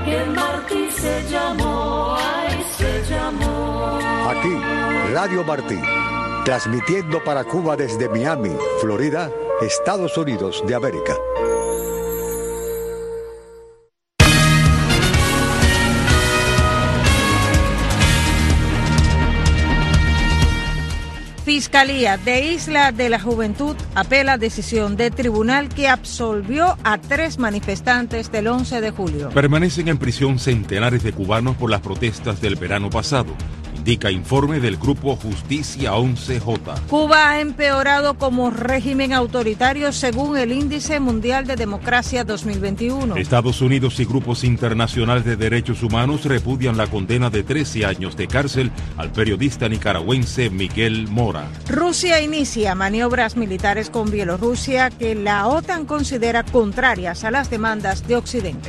que Martí se llamó, ay, se llamó. Aquí, Radio Martí, transmitiendo para Cuba desde Miami, Florida, Estados Unidos de América. Fiscalía de Isla de la Juventud apela decisión de tribunal que absolvió a 3 manifestantes del 11 de julio. Permanecen en prisión centenares de cubanos por las protestas del verano pasado, indica informe del grupo Justicia 11J. Cuba ha empeorado como régimen autoritario según el Índice Mundial de Democracia 2021. Estados Unidos y grupos internacionales de derechos humanos repudian la condena de 13 años de cárcel al periodista nicaragüense Miguel Mora. Rusia inicia maniobras militares con Bielorrusia que la OTAN considera contrarias a las demandas de Occidente.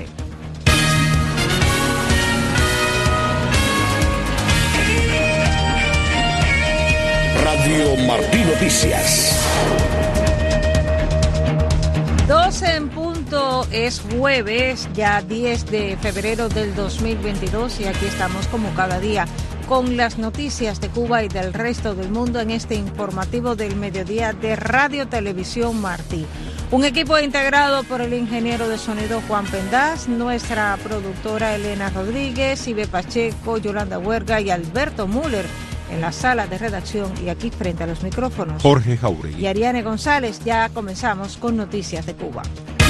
Radio Martí Noticias. 12 en punto, es jueves, ya 10 de febrero del 2022 y aquí estamos como cada día con las noticias de Cuba y del resto del mundo en este informativo del mediodía de Radio Televisión Martí. Un equipo integrado por el ingeniero de sonido Juan Pendaz, nuestra productora Elena Rodríguez, Ibe Pacheco, Yolanda Huerga y Alberto Müller en la sala de redacción y aquí frente a los micrófonos Jorge Jauregui y Ariane González. Ya comenzamos con noticias de Cuba.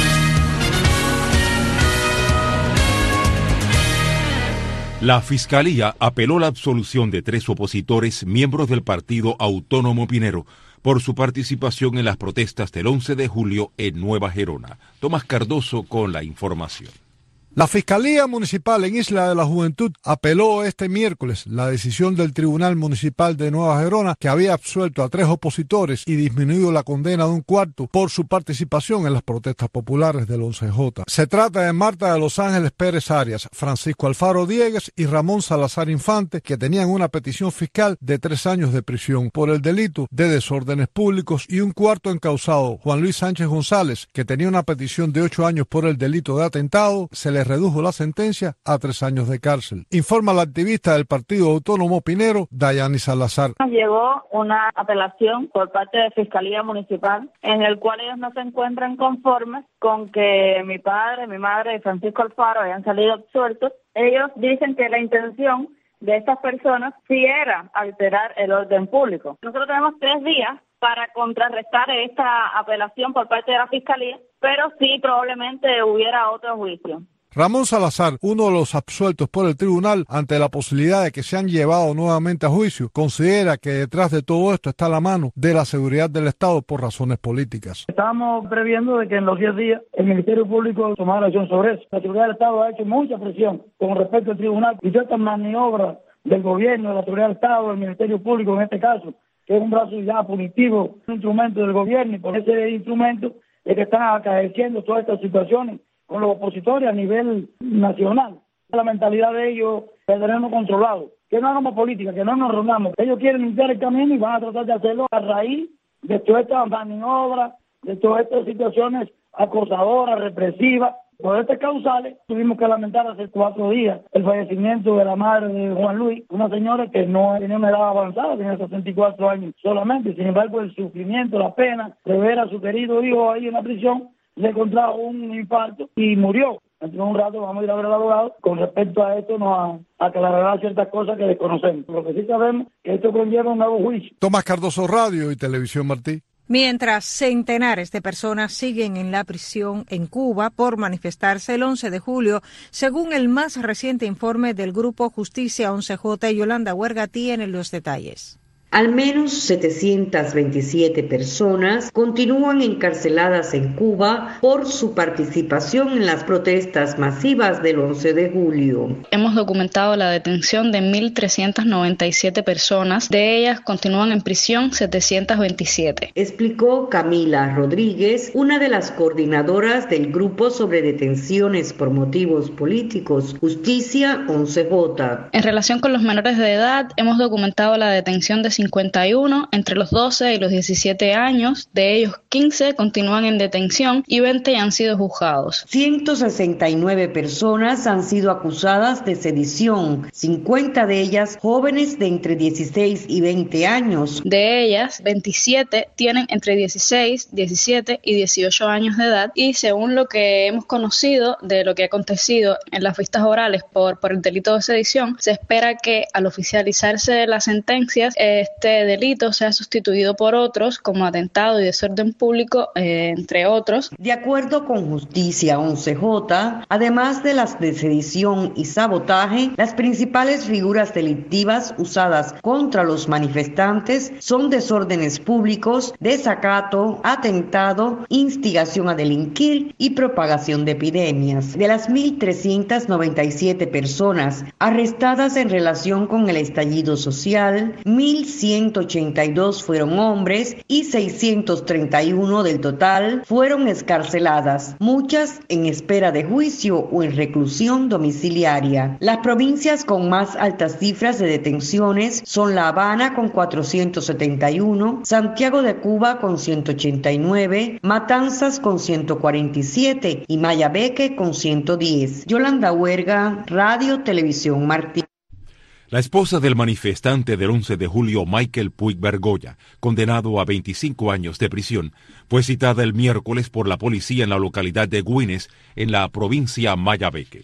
La Fiscalía apeló la absolución de 3 opositores, miembros del Partido Autónomo Pinero, por su participación en las protestas del 11 de julio en Nueva Gerona. Tomás Cardoso con la información. La Fiscalía Municipal en Isla de la Juventud apeló este miércoles la decisión del Tribunal Municipal de Nueva Gerona que había absuelto a 3 opositores y disminuido la condena de un cuarto por su participación en las protestas populares del 11J. Se trata de Marta de Los Ángeles Pérez Arias, Francisco Alfaro Diegues y Ramón Salazar Infante, que tenían una petición fiscal de 3 años de prisión por el delito de desórdenes públicos, y un cuarto encausado, Juan Luis Sánchez González, que tenía una petición de 8 años por el delito de atentado. Se le redujo la sentencia a 3 años de cárcel. Informa la activista del Partido Autónomo Pinero, Dayani Salazar. Nos llegó una apelación por parte de Fiscalía Municipal en el cual ellos no se encuentran conformes con que mi padre, mi madre y Francisco Alfaro hayan salido absueltos. Ellos dicen que la intención de estas personas sí era alterar el orden público. Nosotros tenemos 3 días para contrarrestar esta apelación por parte de la Fiscalía, pero sí probablemente hubiera otro juicio. Ramón Salazar, uno de los absueltos por el tribunal ante la posibilidad de que sean llevados nuevamente a juicio, considera que detrás de todo esto está la mano de la seguridad del Estado por razones políticas. Estábamos previendo de que en los 10 días el Ministerio Público tomara acción sobre eso. La seguridad del Estado ha hecho mucha presión con respecto al tribunal y todas estas maniobras del gobierno, de la seguridad del Estado, del Ministerio Público en este caso, que es un brazo ya punitivo, un instrumento del gobierno, y por ese instrumento es que están acaeciendo todas estas situaciones con los opositores a nivel nacional. La mentalidad de ellos es tenernos controlado, que no hagamos política, que no nos reunamos. Ellos quieren limpiar el camino y van a tratar de hacerlo a raíz de todas estas maniobras, de todas estas situaciones acosadoras, represivas. Por estas causales tuvimos que lamentar hace 4 días el fallecimiento de la madre de Juan Luis, una señora que no tenía una edad avanzada, tenía 64 años solamente. Sin embargo, el sufrimiento, la pena de ver a su querido hijo ahí en la prisión, le contrajo un infarto y murió. Dentro de un rato vamos a ir a ver al abogado. Con respecto a esto nos aclarará ciertas cosas que desconocemos. Lo que sí sabemos es que esto conlleva un nuevo juicio. Tomás Cardoso, Radio y Televisión Martí. Mientras centenares de personas siguen en la prisión en Cuba por manifestarse el 11 de julio, según el más reciente informe del Grupo Justicia 11J, Yolanda Huerga tiene los detalles. Al menos 727 personas continúan encarceladas en Cuba por su participación en las protestas masivas del 11 de julio. Hemos documentado la detención de 1.397 personas, de ellas continúan en prisión 727. Explicó Camila Rodríguez, una de las coordinadoras del Grupo sobre Detenciones por Motivos Políticos, Justicia 11J. En relación con los menores de edad, hemos documentado la detención de 51 entre los 12 y los 17 años, de ellos 15 continúan en detención y 20 ya han sido juzgados. 169 personas han sido acusadas de sedición, 50 de ellas jóvenes de entre 16 y 20 años. De ellas, 27 tienen entre 16, 17 y 18 años de edad, y según lo que hemos conocido de lo que ha acontecido en las vistas orales por el delito de sedición, se espera que al oficializarse las sentencias, este delito sea sustituido por otros como atentado y desorden público, entre otros. De acuerdo con Justicia 11J, además de las de sedición y sabotaje, las principales figuras delictivas usadas contra los manifestantes son desórdenes públicos, desacato, atentado, instigación a delinquir y propagación de epidemias. De las 1.397 personas arrestadas en relación con el estallido social, 1.182 fueron hombres y 631 del total fueron excarceladas, muchas en espera de juicio o en reclusión domiciliaria. Las provincias con más altas cifras de detenciones son La Habana con 471, Santiago de Cuba con 189, Matanzas con 147 y Mayabeque con 110. Yolanda Huerga, Radio Televisión Martín. La esposa del manifestante del 11 de julio, Michael Puig Bergoya, condenado a 25 años de prisión, fue citada el miércoles por la policía en la localidad de Güines, en la provincia Mayabeque.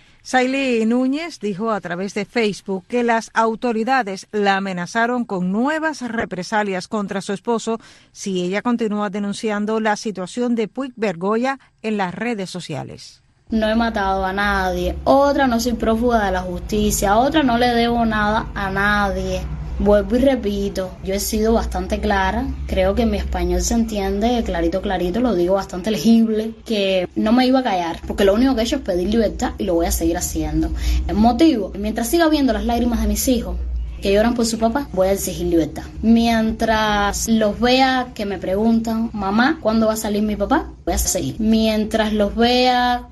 Saily Núñez dijo a través de Facebook que las autoridades la amenazaron con nuevas represalias contra su esposo si ella continúa denunciando la situación de Puig Bergoya en las redes sociales. No he matado a nadie. Otra, no soy prófuga de la justicia. Otra, no le debo nada a nadie. Vuelvo y repito, yo he sido bastante clara. Creo que mi español se entiende clarito, lo digo bastante legible. Que no me iba a callar, porque lo único que he hecho es pedir libertad y lo voy a seguir haciendo. El motivo, mientras siga viendo las lágrimas de mis hijos que lloran por su papá, voy a exigir libertad. Mientras los vea que me preguntan, mamá, ¿cuándo va a salir mi papá? Voy a seguir. Mientras los vea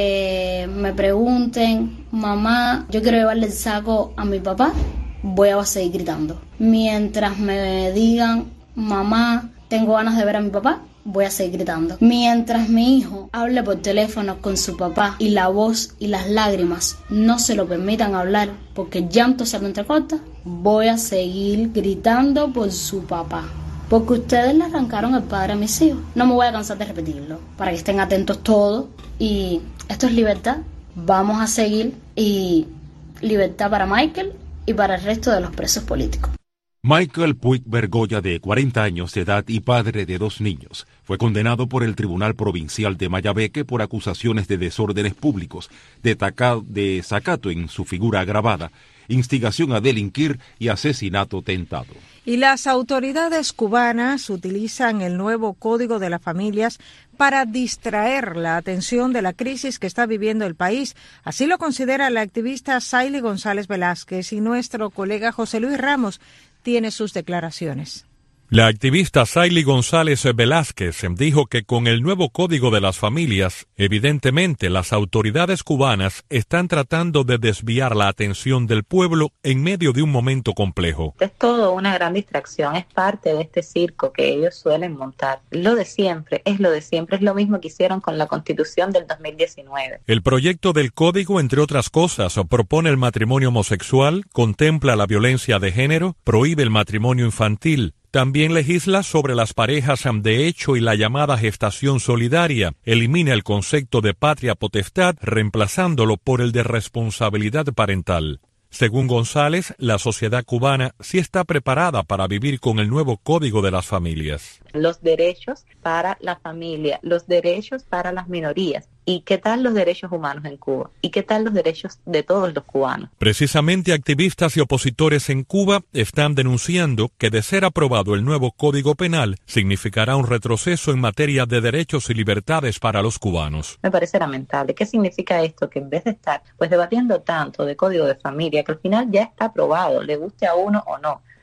que me pregunten, mamá, yo quiero llevarle el saco a mi papá, voy a seguir gritando. Mientras me digan, mamá, tengo ganas de ver a mi papá, voy a seguir gritando. Mientras mi hijo hable por teléfono con su papá y la voz y las lágrimas no se lo permitan hablar porque el llanto se lo entrecorta, voy a seguir gritando por su papá. Porque ustedes le arrancaron el padre a mis hijos. No me voy a cansar de repetirlo, para que estén atentos todos. Y esto es libertad. Vamos a seguir. Y libertad para Michael y para el resto de los presos políticos. Michael Puig Bergoya, de 40 años de edad y padre de 2 niños, fue condenado por el Tribunal Provincial de Mayabeque por acusaciones de desórdenes públicos, de desacato en su figura agravada, instigación a delinquir y asesinato tentado. Y las autoridades cubanas utilizan el nuevo Código de las Familias para distraer la atención de la crisis que está viviendo el país. Así lo considera la activista Saily González Velázquez, y nuestro colega José Luis Ramos tiene sus declaraciones. La activista Saily González Velázquez dijo que con el nuevo Código de las Familias, evidentemente las autoridades cubanas están tratando de desviar la atención del pueblo en medio de un momento complejo. Es todo una gran distracción, es parte de este circo que ellos suelen montar. Lo de siempre, es lo mismo que hicieron con la Constitución del 2019. El proyecto del Código, entre otras cosas, propone el matrimonio homosexual, contempla la violencia de género, prohíbe el matrimonio infantil. También legisla sobre las parejas de hecho y la llamada gestación solidaria. Elimina el concepto de patria potestad, reemplazándolo por el de responsabilidad parental. Según González, la sociedad cubana sí está preparada para vivir con el nuevo Código de las Familias. Los derechos para la familia, los derechos para las minorías. ¿Y qué tal los derechos humanos en Cuba? ¿Y qué tal los derechos de todos los cubanos? Precisamente activistas y opositores en Cuba están denunciando que de ser aprobado el nuevo Código Penal significará un retroceso en materia de derechos y libertades para los cubanos. Me parece lamentable. ¿Qué significa esto? Que en vez de estar debatiendo tanto de Código de Familia, que al final ya está aprobado, le guste a uno o no,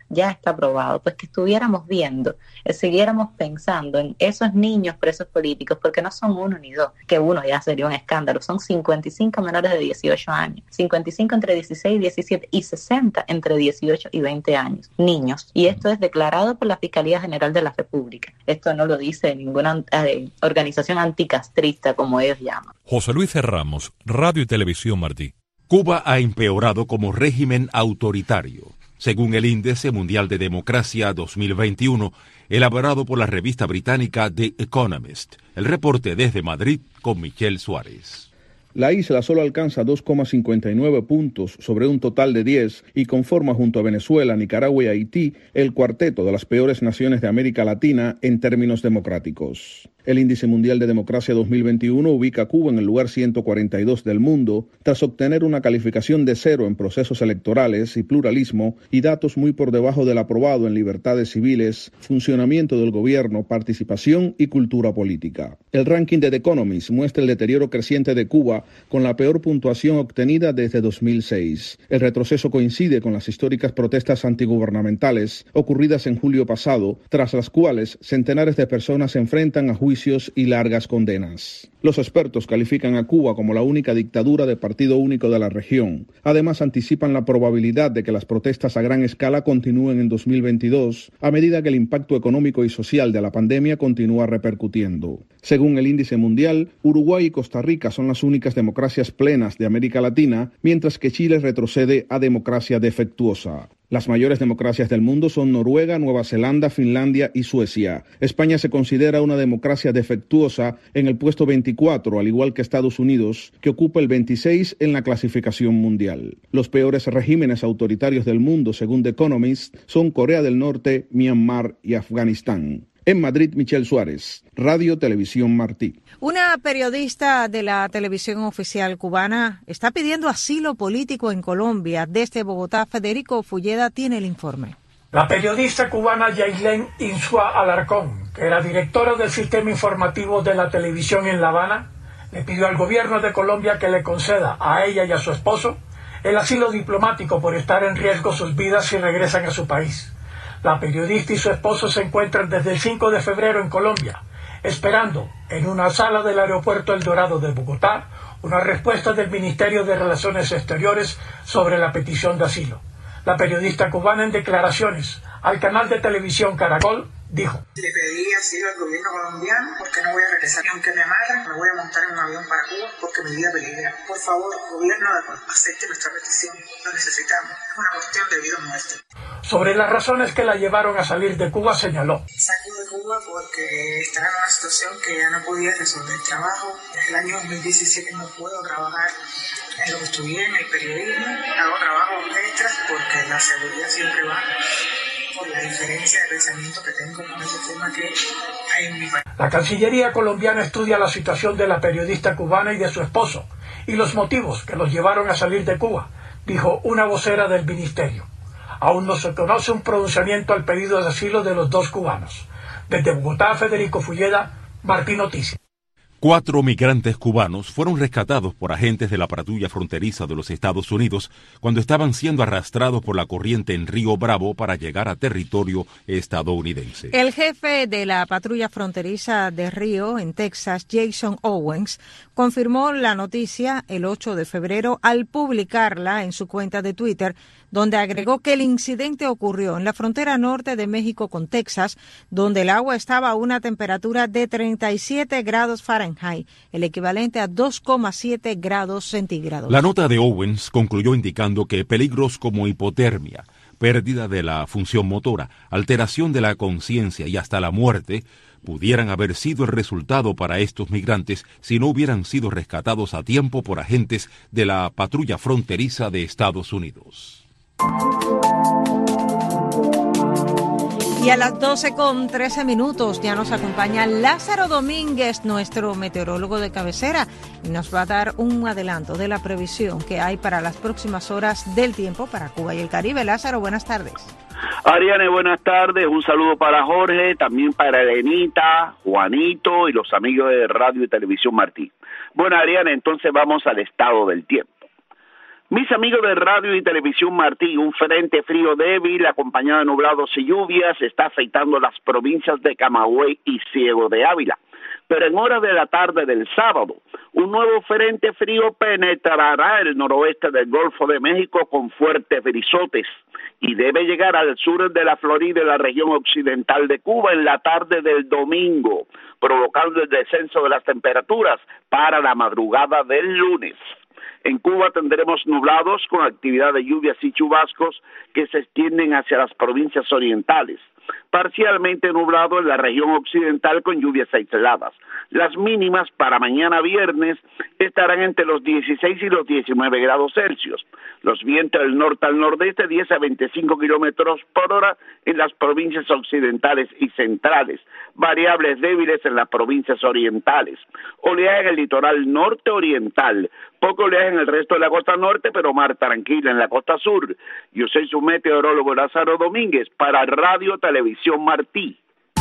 ya está aprobado, pues que estuviéramos viendo, siguiéramos pensando en esos niños presos políticos, porque no son 1 ni 2, que uno ya sería un escándalo, son 55 menores de 18 años, 55 entre 16 y 17 y 60 entre 18 y 20 años, niños. Y esto es declarado por la Fiscalía General de la República. Esto no lo dice ninguna organización anticastrista, como ellos llaman. José Luis Ramos, Radio y Televisión Martí. Cuba ha empeorado como régimen autoritario, según el Índice Mundial de Democracia 2021, elaborado por la revista británica The Economist. El reporte desde Madrid con Michelle Suárez. La isla solo alcanza 2,59 puntos sobre un total de 10 y conforma junto a Venezuela, Nicaragua y Haití el cuarteto de las peores naciones de América Latina en términos democráticos. El Índice Mundial de Democracia 2021 ubica a Cuba en el lugar 142 del mundo, tras obtener una calificación de 0 en procesos electorales y pluralismo y datos muy por debajo del aprobado en libertades civiles, funcionamiento del gobierno, participación y cultura política. El ranking de The Economist muestra el deterioro creciente de Cuba con la peor puntuación obtenida desde 2006. El retroceso coincide con las históricas protestas antigubernamentales ocurridas en julio pasado, tras las cuales centenares de personas se enfrentan a juicios y largas condenas. Los expertos califican a Cuba como la única dictadura de partido único de la región. Además, anticipan la probabilidad de que las protestas a gran escala continúen en 2022, a medida que el impacto económico y social de la pandemia continúa repercutiendo. Según el índice mundial, Uruguay y Costa Rica son las únicas democracias plenas de América Latina, mientras que Chile retrocede a democracia defectuosa. Las mayores democracias del mundo son Noruega, Nueva Zelanda, Finlandia y Suecia. España se considera una democracia defectuosa en el puesto 24, al igual que Estados Unidos, que ocupa el 26 en la clasificación mundial. Los peores regímenes autoritarios del mundo, según The Economist, son Corea del Norte, Myanmar y Afganistán. En Madrid, Michelle Suárez, Radio Televisión Martí. Una periodista de la televisión oficial cubana está pidiendo asilo político en Colombia. Desde Bogotá, Federico Fulleda tiene el informe. La periodista cubana Yailén Insua Alarcón, que era directora del sistema informativo de la televisión en La Habana, le pidió al gobierno de Colombia que le conceda a ella y a su esposo el asilo diplomático por estar en riesgo sus vidas si regresan a su país. La periodista y su esposo se encuentran desde el 5 de febrero en Colombia, esperando en una sala del aeropuerto El Dorado de Bogotá una respuesta del Ministerio de Relaciones Exteriores sobre la petición de asilo. La periodista cubana, en declaraciones al canal de televisión Caracol, dijo: Le pedí asilo al gobierno colombiano porque no voy a regresar. Y aunque me maten, me voy a montar en un avión para Cuba porque mi vida peligra. Por favor, gobierno, acepte nuestra petición. Lo necesitamos. Es una cuestión de vida o muerte. Sobre las razones que la llevaron a salir de Cuba, señaló: Salgo de Cuba porque estaba en una situación que ya no podía resolver el trabajo. Desde el año 2017 no puedo trabajar en lo que estudié, en el periodismo. Hago trabajos extras porque la seguridad siempre va por la diferencia de pensamiento que tengo con ese tema que hay en mi país. La Cancillería colombiana estudia la situación de la periodista cubana y de su esposo y los motivos que los llevaron a salir de Cuba, dijo una vocera del ministerio. Aún no se conoce un pronunciamiento al pedido de asilo de los dos cubanos. Desde Bogotá, Federico Fulleda, Martí Noticias. 4 migrantes cubanos fueron rescatados por agentes de la patrulla fronteriza de los Estados Unidos cuando estaban siendo arrastrados por la corriente en Río Bravo para llegar a territorio estadounidense. El jefe de la patrulla fronteriza de Río, en Texas, Jason Owens, confirmó la noticia el 8 de febrero al publicarla en su cuenta de Twitter, donde agregó que el incidente ocurrió en la frontera norte de México con Texas, donde el agua estaba a una temperatura de 37 grados Fahrenheit, el equivalente a 2,7 grados centígrados. La nota de Owens concluyó indicando que peligros como hipotermia, pérdida de la función motora, alteración de la conciencia y hasta la muerte pudieran haber sido el resultado para estos migrantes si no hubieran sido rescatados a tiempo por agentes de la patrulla fronteriza de Estados Unidos. Y a las 12:13 ya nos acompaña Lázaro Domínguez, nuestro meteorólogo de cabecera, y nos va a dar un adelanto de la previsión que hay para las próximas horas del tiempo para Cuba y el Caribe. Lázaro, buenas tardes. Ariane, buenas tardes. Un saludo para Jorge, también para Elenita, Juanito y los amigos de Radio y Televisión Martí. Bueno, Ariane, entonces vamos al estado del tiempo. Mis amigos de Radio y Televisión Martí, un frente frío débil acompañado de nublados y lluvias está afectando las provincias de Camagüey y Ciego de Ávila. Pero en horas de la tarde del sábado, un nuevo frente frío penetrará el noroeste del Golfo de México con fuertes brisotes y debe llegar al sur de la Florida y la región occidental de Cuba en la tarde del domingo, provocando el descenso de las temperaturas para la madrugada del lunes. En Cuba tendremos nublados con actividad de lluvias y chubascos que se extienden hacia las provincias orientales. Parcialmente nublado en la región occidental con lluvias aisladas. Las mínimas para mañana viernes estarán entre los 16 y los 19 grados Celsius. Los vientos del norte al nordeste 10 a 25 kilómetros por hora en las provincias occidentales y centrales. Variables débiles en las provincias orientales. Oleaje en el litoral norte oriental. Poco oleaje en el resto de la costa norte, pero mar tranquila en la costa sur. Yo soy su meteorólogo Lázaro Domínguez para Radio Televisión Martí.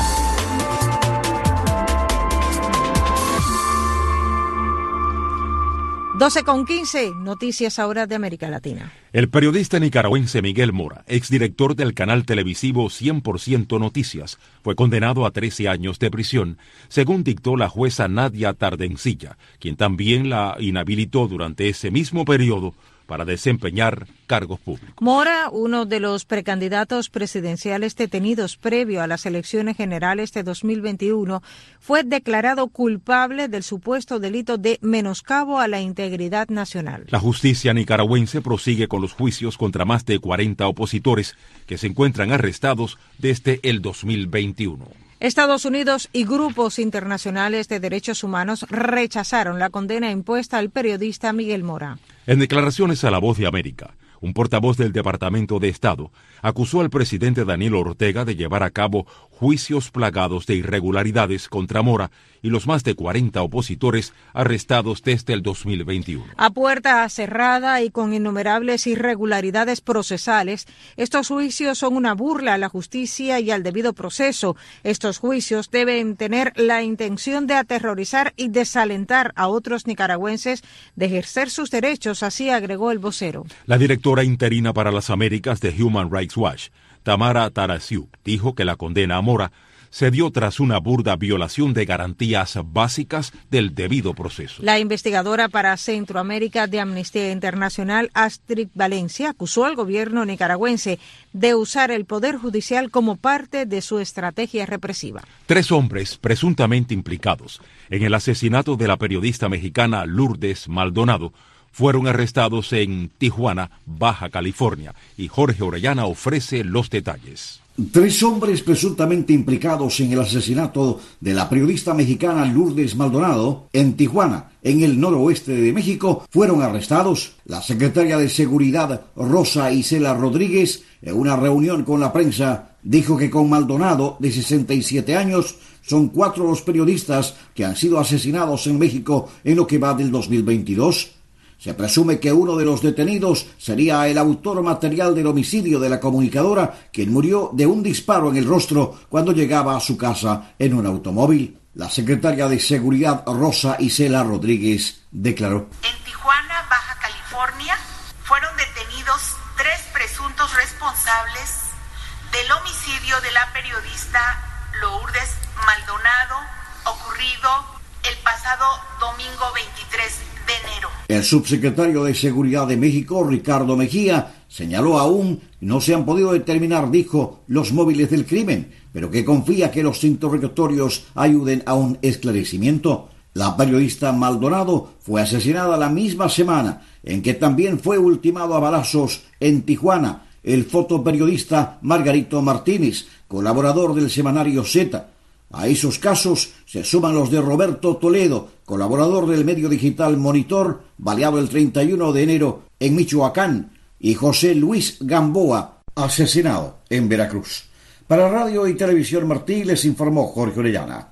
con 15, noticias ahora de América Latina. El periodista nicaragüense Miguel Mora, exdirector del canal televisivo 100% Noticias, fue condenado a 13 años de prisión, según dictó la jueza Nadia Tardencilla, quien también la inhabilitó durante ese mismo periodo para desempeñar cargos públicos. Mora, uno de los precandidatos presidenciales detenidos previo a las elecciones generales de 2021, fue declarado culpable del supuesto delito de menoscabo a la integridad nacional. La justicia nicaragüense prosigue con los juicios contra más de 40 opositores que se encuentran arrestados desde el 2021. Estados Unidos y grupos internacionales de derechos humanos rechazaron la condena impuesta al periodista Miguel Mora. En declaraciones a La Voz de América, un portavoz del Departamento de Estado acusó al presidente Daniel Ortega de llevar a cabo juicios plagados de irregularidades contra Mora y los más de 40 opositores arrestados desde el 2021. A puerta cerrada y con innumerables irregularidades procesales, estos juicios son una burla a la justicia y al debido proceso. Estos juicios deben tener la intención de aterrorizar y desalentar a otros nicaragüenses de ejercer sus derechos, así agregó el vocero. La directora interina para las Américas de Human Rights Watch, Tamara Tarasiuk, dijo que la condena a Mora se dio tras una burda violación de garantías básicas del debido proceso. La investigadora para Centroamérica de Amnistía Internacional, Astrid Valencia, acusó al gobierno nicaragüense de usar el poder judicial como parte de su estrategia represiva. 3 hombres presuntamente implicados en el asesinato de la periodista mexicana Lourdes Maldonado fueron arrestados en Tijuana, Baja California, y Jorge Orellana ofrece los detalles. 3 hombres presuntamente implicados en el asesinato de la periodista mexicana Lourdes Maldonado en Tijuana, en el noroeste de México, fueron arrestados. La secretaria de Seguridad, Rosa Isela Rodríguez, en una reunión con la prensa, dijo que con Maldonado, de 67 años, son 4 los periodistas que han sido asesinados en México en lo que va del 2022. Se presume que uno de los detenidos sería el autor material del homicidio de la comunicadora, quien murió de un disparo en el rostro cuando llegaba a su casa en un automóvil. La secretaria de Seguridad, Rosa Isela Rodríguez, declaró: En Tijuana, Baja California, fueron detenidos 3 presuntos responsables del homicidio de la periodista Lourdes Maldonado, ocurrido el pasado domingo 23 de enero. El subsecretario de Seguridad de México, Ricardo Mejía, señaló aún no se han podido determinar, dijo, los móviles del crimen, pero que confía que los interrogatorios ayuden a un esclarecimiento. La periodista Maldonado fue asesinada la misma semana en que también fue ultimado a balazos en Tijuana el fotoperiodista Margarito Martínez, colaborador del semanario Z. A esos casos se suman los de Roberto Toledo, colaborador del medio digital Monitor, baleado el 31 de enero en Michoacán, y José Luis Gamboa, asesinado en Veracruz. Para Radio y Televisión Martí les informó Jorge Orellana.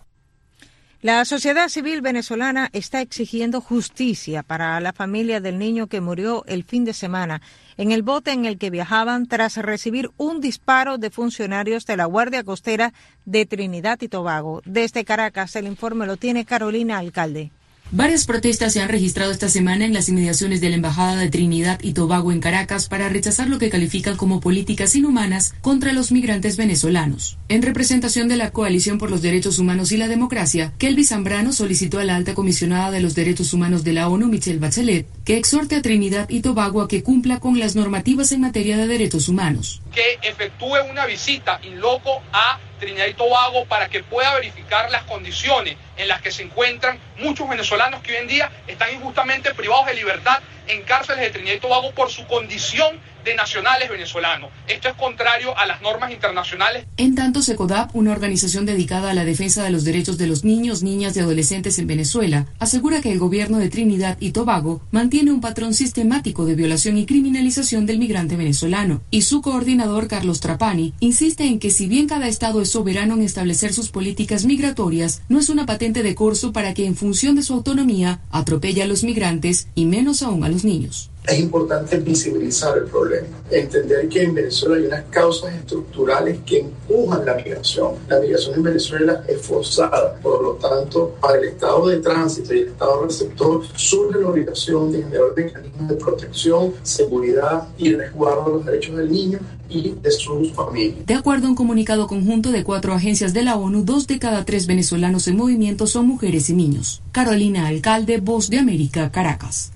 La sociedad civil venezolana está exigiendo justicia para la familia del niño que murió el fin de semana en el bote en el que viajaban tras recibir un disparo de funcionarios de la Guardia Costera de Trinidad y Tobago. Desde Caracas, el informe lo tiene Carolina Alcalde. Varias protestas se han registrado esta semana en las inmediaciones de la Embajada de Trinidad y Tobago en Caracas para rechazar lo que califican como políticas inhumanas contra los migrantes venezolanos. En representación de la Coalición por los Derechos Humanos y la Democracia, Kelby Zambrano solicitó a la alta comisionada de los Derechos Humanos de la ONU, Michelle Bachelet, que exhorte a Trinidad y Tobago a que cumpla con las normativas en materia de derechos humanos. Que efectúe una visita in loco a Trinidad y Tobago para que pueda verificar las condiciones en las que se encuentran muchos venezolanos que hoy en día están injustamente privados de libertad en cárceles de Trinidad y Tobago por su condición de nacionales venezolanos. Esto es contrario a las normas internacionales. En tanto, SECODAP, una organización dedicada a la defensa de los derechos de los niños, niñas y adolescentes en Venezuela, asegura que el gobierno de Trinidad y Tobago mantiene un patrón sistemático de violación y criminalización del migrante venezolano, y su coordinador, Carlos Trapani, insiste en que si bien cada estado es soberano en establecer sus políticas migratorias, no es una patente de corso para que en función de su autonomía atropelle a los migrantes y menos aún a los niños. Es importante visibilizar el problema, entender que en Venezuela hay unas causas estructurales que empujan la migración. La migración en Venezuela es forzada, por lo tanto, para el estado de tránsito y el estado receptor surge la obligación de generar mecanismos de protección, seguridad y resguardo de los derechos del niño y de sus familias. De acuerdo a un comunicado conjunto de 4 agencias de la ONU, 2 de cada 3 venezolanos en movimiento son mujeres y niños. Carolina Alcalde, Voz de América, Caracas.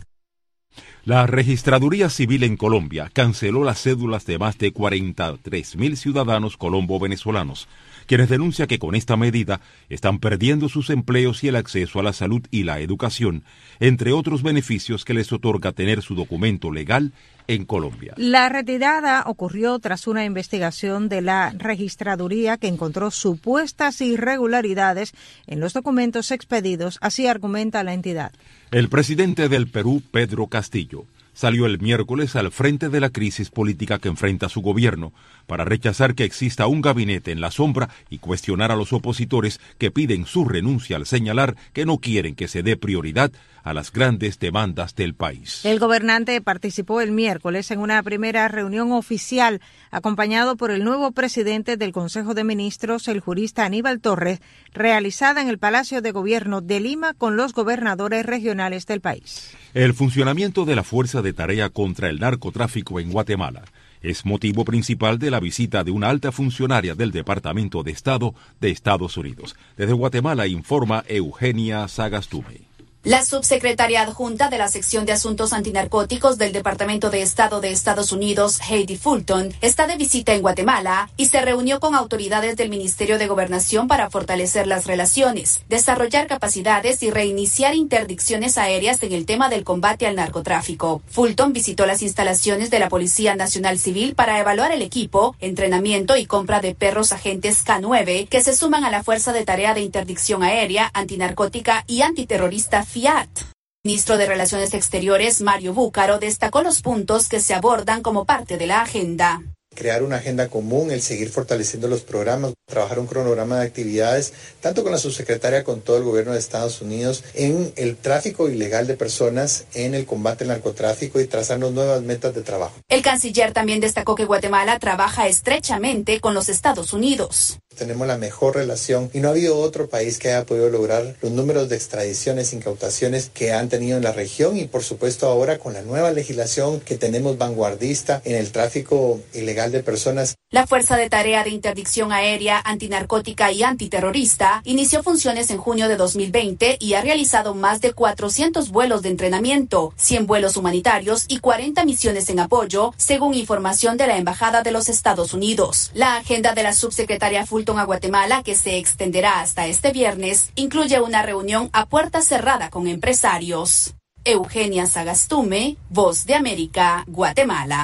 La Registraduría Civil en Colombia canceló las cédulas de más de 43.000 ciudadanos colombo-venezolanos, quienes denuncian que con esta medida están perdiendo sus empleos y el acceso a la salud y la educación, entre otros beneficios que les otorga tener su documento legal en Colombia. La retirada ocurrió tras una investigación de la registraduría que encontró supuestas irregularidades en los documentos expedidos, así argumenta la entidad. El presidente del Perú, Pedro Castillo, salió el miércoles al frente de la crisis política que enfrenta su gobierno para rechazar que exista un gabinete en la sombra y cuestionar a los opositores que piden su renuncia al señalar que no quieren que se dé prioridad a las grandes demandas del país. El gobernante participó el miércoles en una primera reunión oficial acompañado por el nuevo presidente del Consejo de Ministros, el jurista Aníbal Torres, realizada en el Palacio de Gobierno de Lima con los gobernadores regionales del país. El funcionamiento de la Fuerza de Tarea contra el Narcotráfico en Guatemala es motivo principal de la visita de una alta funcionaria del Departamento de Estado de Estados Unidos. Desde Guatemala informa Eugenia Sagastume. La subsecretaria adjunta de la sección de asuntos antinarcóticos del Departamento de Estado de Estados Unidos, Heidi Fulton, está de visita en Guatemala y se reunió con autoridades del Ministerio de Gobernación para fortalecer las relaciones, desarrollar capacidades y reiniciar interdicciones aéreas en el tema del combate al narcotráfico. Fulton visitó las instalaciones de la Policía Nacional Civil para evaluar el equipo, entrenamiento y compra de perros agentes K9 que se suman a la Fuerza de Tarea de Interdicción Aérea, Antinarcótica y Antiterrorista FIAT. El ministro de Relaciones Exteriores, Mario Búcaro, destacó los puntos que se abordan como parte de la agenda. Crear una agenda común, el seguir fortaleciendo los programas, trabajar un cronograma de actividades, tanto con la subsecretaria, con todo el gobierno de Estados Unidos, en el tráfico ilegal de personas, en el combate al narcotráfico y trazarnos nuevas metas de trabajo. El canciller también destacó que Guatemala trabaja estrechamente con los Estados Unidos. Tenemos la mejor relación y no ha habido otro país que haya podido lograr los números de extradiciones, incautaciones que han tenido en la región y por supuesto ahora con la nueva legislación que tenemos vanguardista en el tráfico ilegal de personas. La Fuerza de Tarea de Interdicción Aérea, Antinarcótica y Antiterrorista inició funciones en junio de 2020 y ha realizado más de 400 vuelos de entrenamiento, 100 vuelos humanitarios y 40 misiones en apoyo, según información de la Embajada de los Estados Unidos. La agenda de la subsecretaria Fulton a Guatemala, que se extenderá hasta este viernes, incluye una reunión a puerta cerrada con empresarios. Eugenia Sagastume, Voz de América, Guatemala.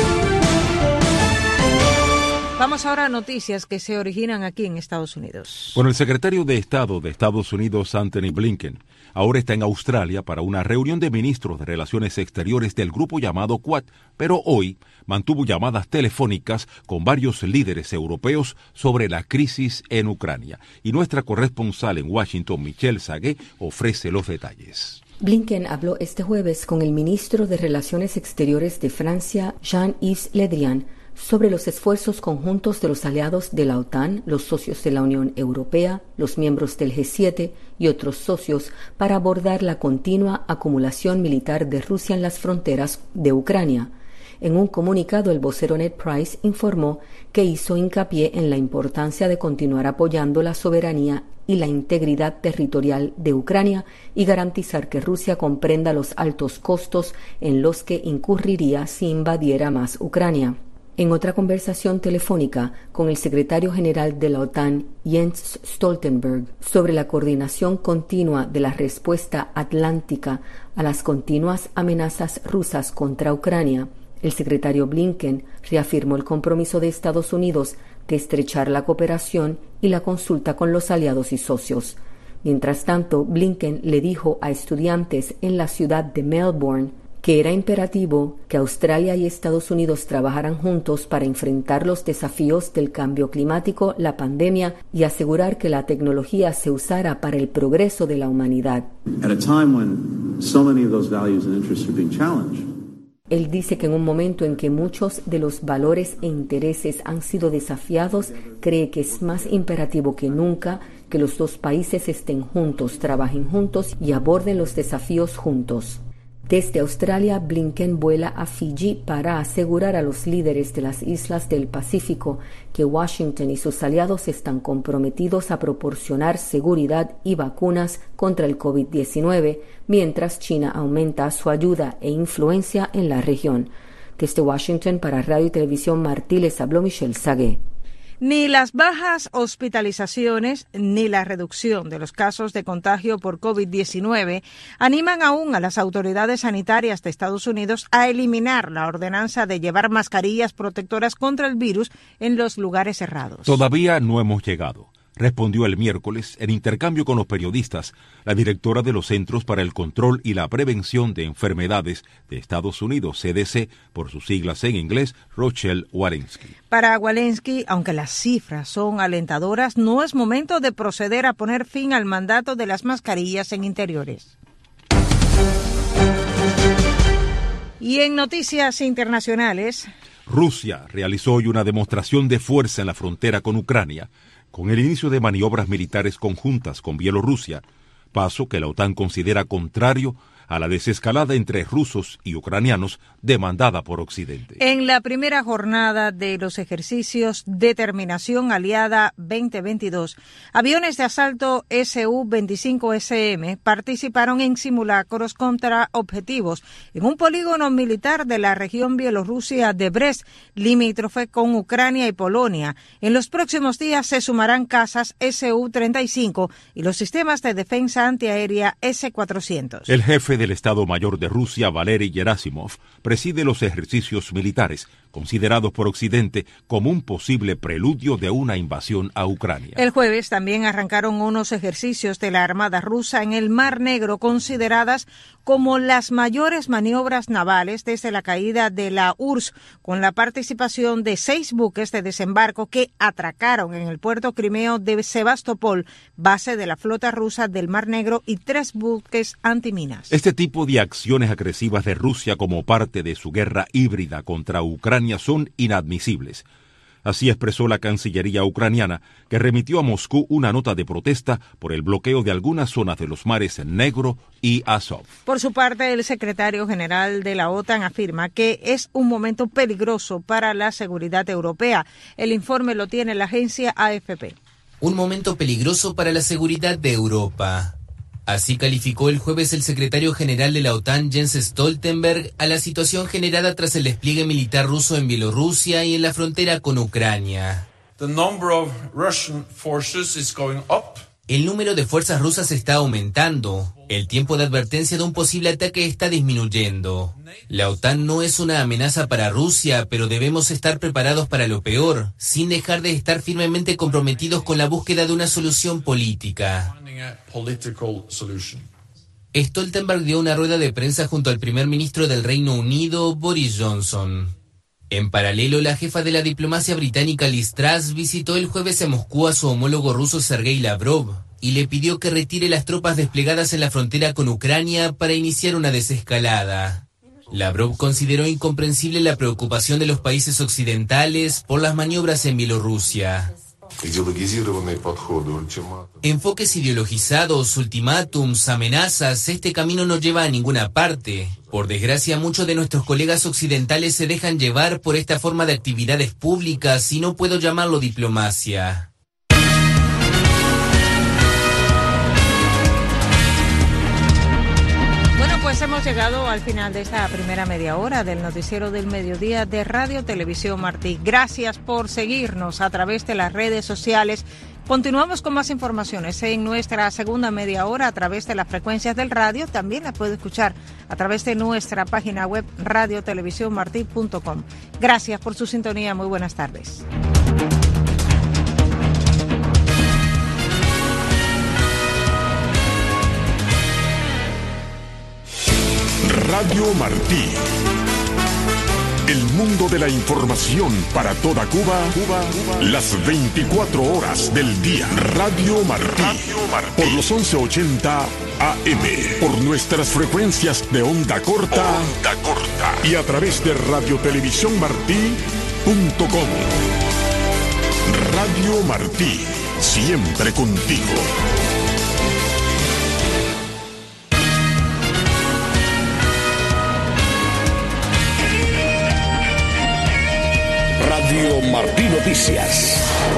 Vamos ahora a noticias que se originan aquí en Estados Unidos. Bueno, el secretario de Estado de Estados Unidos, Anthony Blinken, ahora está en Australia para una reunión de ministros de Relaciones Exteriores del grupo llamado Quad, pero hoy mantuvo llamadas telefónicas con varios líderes europeos sobre la crisis en Ucrania. Y nuestra corresponsal en Washington, Michelle Sagué, ofrece los detalles. Blinken habló este jueves con el ministro de Relaciones Exteriores de Francia, Jean-Yves Le Drian, sobre los esfuerzos conjuntos de los aliados de la OTAN, los socios de la Unión Europea, los miembros del G7 y otros socios para abordar la continua acumulación militar de Rusia en las fronteras de Ucrania. En un comunicado, el vocero Ned Price informó que hizo hincapié en la importancia de continuar apoyando la soberanía y la integridad territorial de Ucrania y garantizar que Rusia comprenda los altos costos en los que incurriría si invadiera más Ucrania. En otra conversación telefónica con el secretario general de la OTAN, Jens Stoltenberg, sobre la coordinación continua de la respuesta atlántica a las continuas amenazas rusas contra Ucrania, el secretario Blinken reafirmó el compromiso de Estados Unidos de estrechar la cooperación y la consulta con los aliados y socios. Mientras tanto, Blinken le dijo a estudiantes en la ciudad de Melbourne que era imperativo que Australia y Estados Unidos trabajaran juntos para enfrentar los desafíos del cambio climático, la pandemia y asegurar que la tecnología se usara para el progreso de la humanidad. Él dice que en un momento en que muchos de los valores e intereses han sido desafiados, cree que es más imperativo que nunca que los dos países estén juntos, trabajen juntos y aborden los desafíos juntos. Desde Australia, Blinken vuela a Fiji para asegurar a los líderes de las islas del Pacífico que Washington y sus aliados están comprometidos a proporcionar seguridad y vacunas contra el COVID-19, mientras China aumenta su ayuda e influencia en la región. Desde Washington, para Radio y Televisión Martí, les habló Michelle Sagué. Ni las bajas hospitalizaciones ni la reducción de los casos de contagio por COVID-19 animan aún a las autoridades sanitarias de Estados Unidos a eliminar la ordenanza de llevar mascarillas protectoras contra el virus en los lugares cerrados. Todavía no hemos llegado, respondió el miércoles, en intercambio con los periodistas, la directora de los Centros para el Control y la Prevención de Enfermedades de Estados Unidos, CDC, por sus siglas en inglés, Rochelle Walensky. Para Walensky, aunque las cifras son alentadoras, no es momento de proceder a poner fin al mandato de las mascarillas en interiores. Y en noticias internacionales, Rusia realizó hoy una demostración de fuerza en la frontera con Ucrania, con el inicio de maniobras militares conjuntas con Bielorrusia, paso que la OTAN considera contrario a la desescalada entre rusos y ucranianos demandada por Occidente. En la primera jornada de los ejercicios Determinación Aliada 2022, aviones de asalto Su-25SM participaron en simulacros contra objetivos en un polígono militar de la región bielorrusia de Brest, limítrofe con Ucrania y Polonia. En los próximos días se sumarán cazas Su-35 y los sistemas de defensa antiaérea S-400. El jefe del Estado Mayor de Rusia, Valery Gerasimov, preside los ejercicios militares, considerados por Occidente como un posible preludio de una invasión a Ucrania. El jueves también arrancaron unos ejercicios de la Armada rusa en el Mar Negro, consideradas como las mayores maniobras navales desde la caída de la URSS, con la participación de 6 buques de desembarco que atracaron en el puerto crimeo de Sebastopol, base de la flota rusa del Mar Negro, y 3 buques antiminas. Este tipo de acciones agresivas de Rusia como parte de su guerra híbrida contra Ucrania son inadmisibles. Así expresó la Cancillería ucraniana, que remitió a Moscú una nota de protesta por el bloqueo de algunas zonas de los mares Negro y Azov. Por su parte, el secretario general de la OTAN afirma que es un momento peligroso para la seguridad europea. El informe lo tiene la agencia AFP. Un momento peligroso para la seguridad de Europa. Así calificó el jueves el secretario general de la OTAN, Jens Stoltenberg, a la situación generada tras el despliegue militar ruso en Bielorrusia y en la frontera con Ucrania. El número de fuerzas rusas está aumentando. El tiempo de advertencia de un posible ataque está disminuyendo. La OTAN no es una amenaza para Rusia, pero debemos estar preparados para lo peor, sin dejar de estar firmemente comprometidos con la búsqueda de una solución política. Stoltenberg dio una rueda de prensa junto al primer ministro del Reino Unido, Boris Johnson. En paralelo, la jefa de la diplomacia británica Liz Truss visitó el jueves en Moscú a su homólogo ruso Sergei Lavrov y le pidió que retire las tropas desplegadas en la frontera con Ucrania para iniciar una desescalada. Lavrov consideró incomprensible la preocupación de los países occidentales por las maniobras en Bielorrusia. Enfoques ideologizados, ultimátums, amenazas, este camino no lleva a ninguna parte. Por desgracia, muchos de nuestros colegas occidentales se dejan llevar por esta forma de actividades públicas y no puedo llamarlo diplomacia. Pues hemos llegado al final de esta primera media hora del noticiero del mediodía de Radio Televisión Martí. Gracias por seguirnos a través de las redes sociales. Continuamos con más informaciones en nuestra segunda media hora a través de las frecuencias del radio. También la puede escuchar a través de nuestra página web radiotelevisiónmarti.com. Gracias por su sintonía. Muy buenas tardes. Radio Martí. El mundo de la información para toda Cuba, las 24 horas del día. Radio Martí. Por los 1180 AM. Por nuestras frecuencias de onda corta. Y a través de radiotelevisiónmartí.com. Radio Martí. Siempre contigo. Radio Martí Noticias.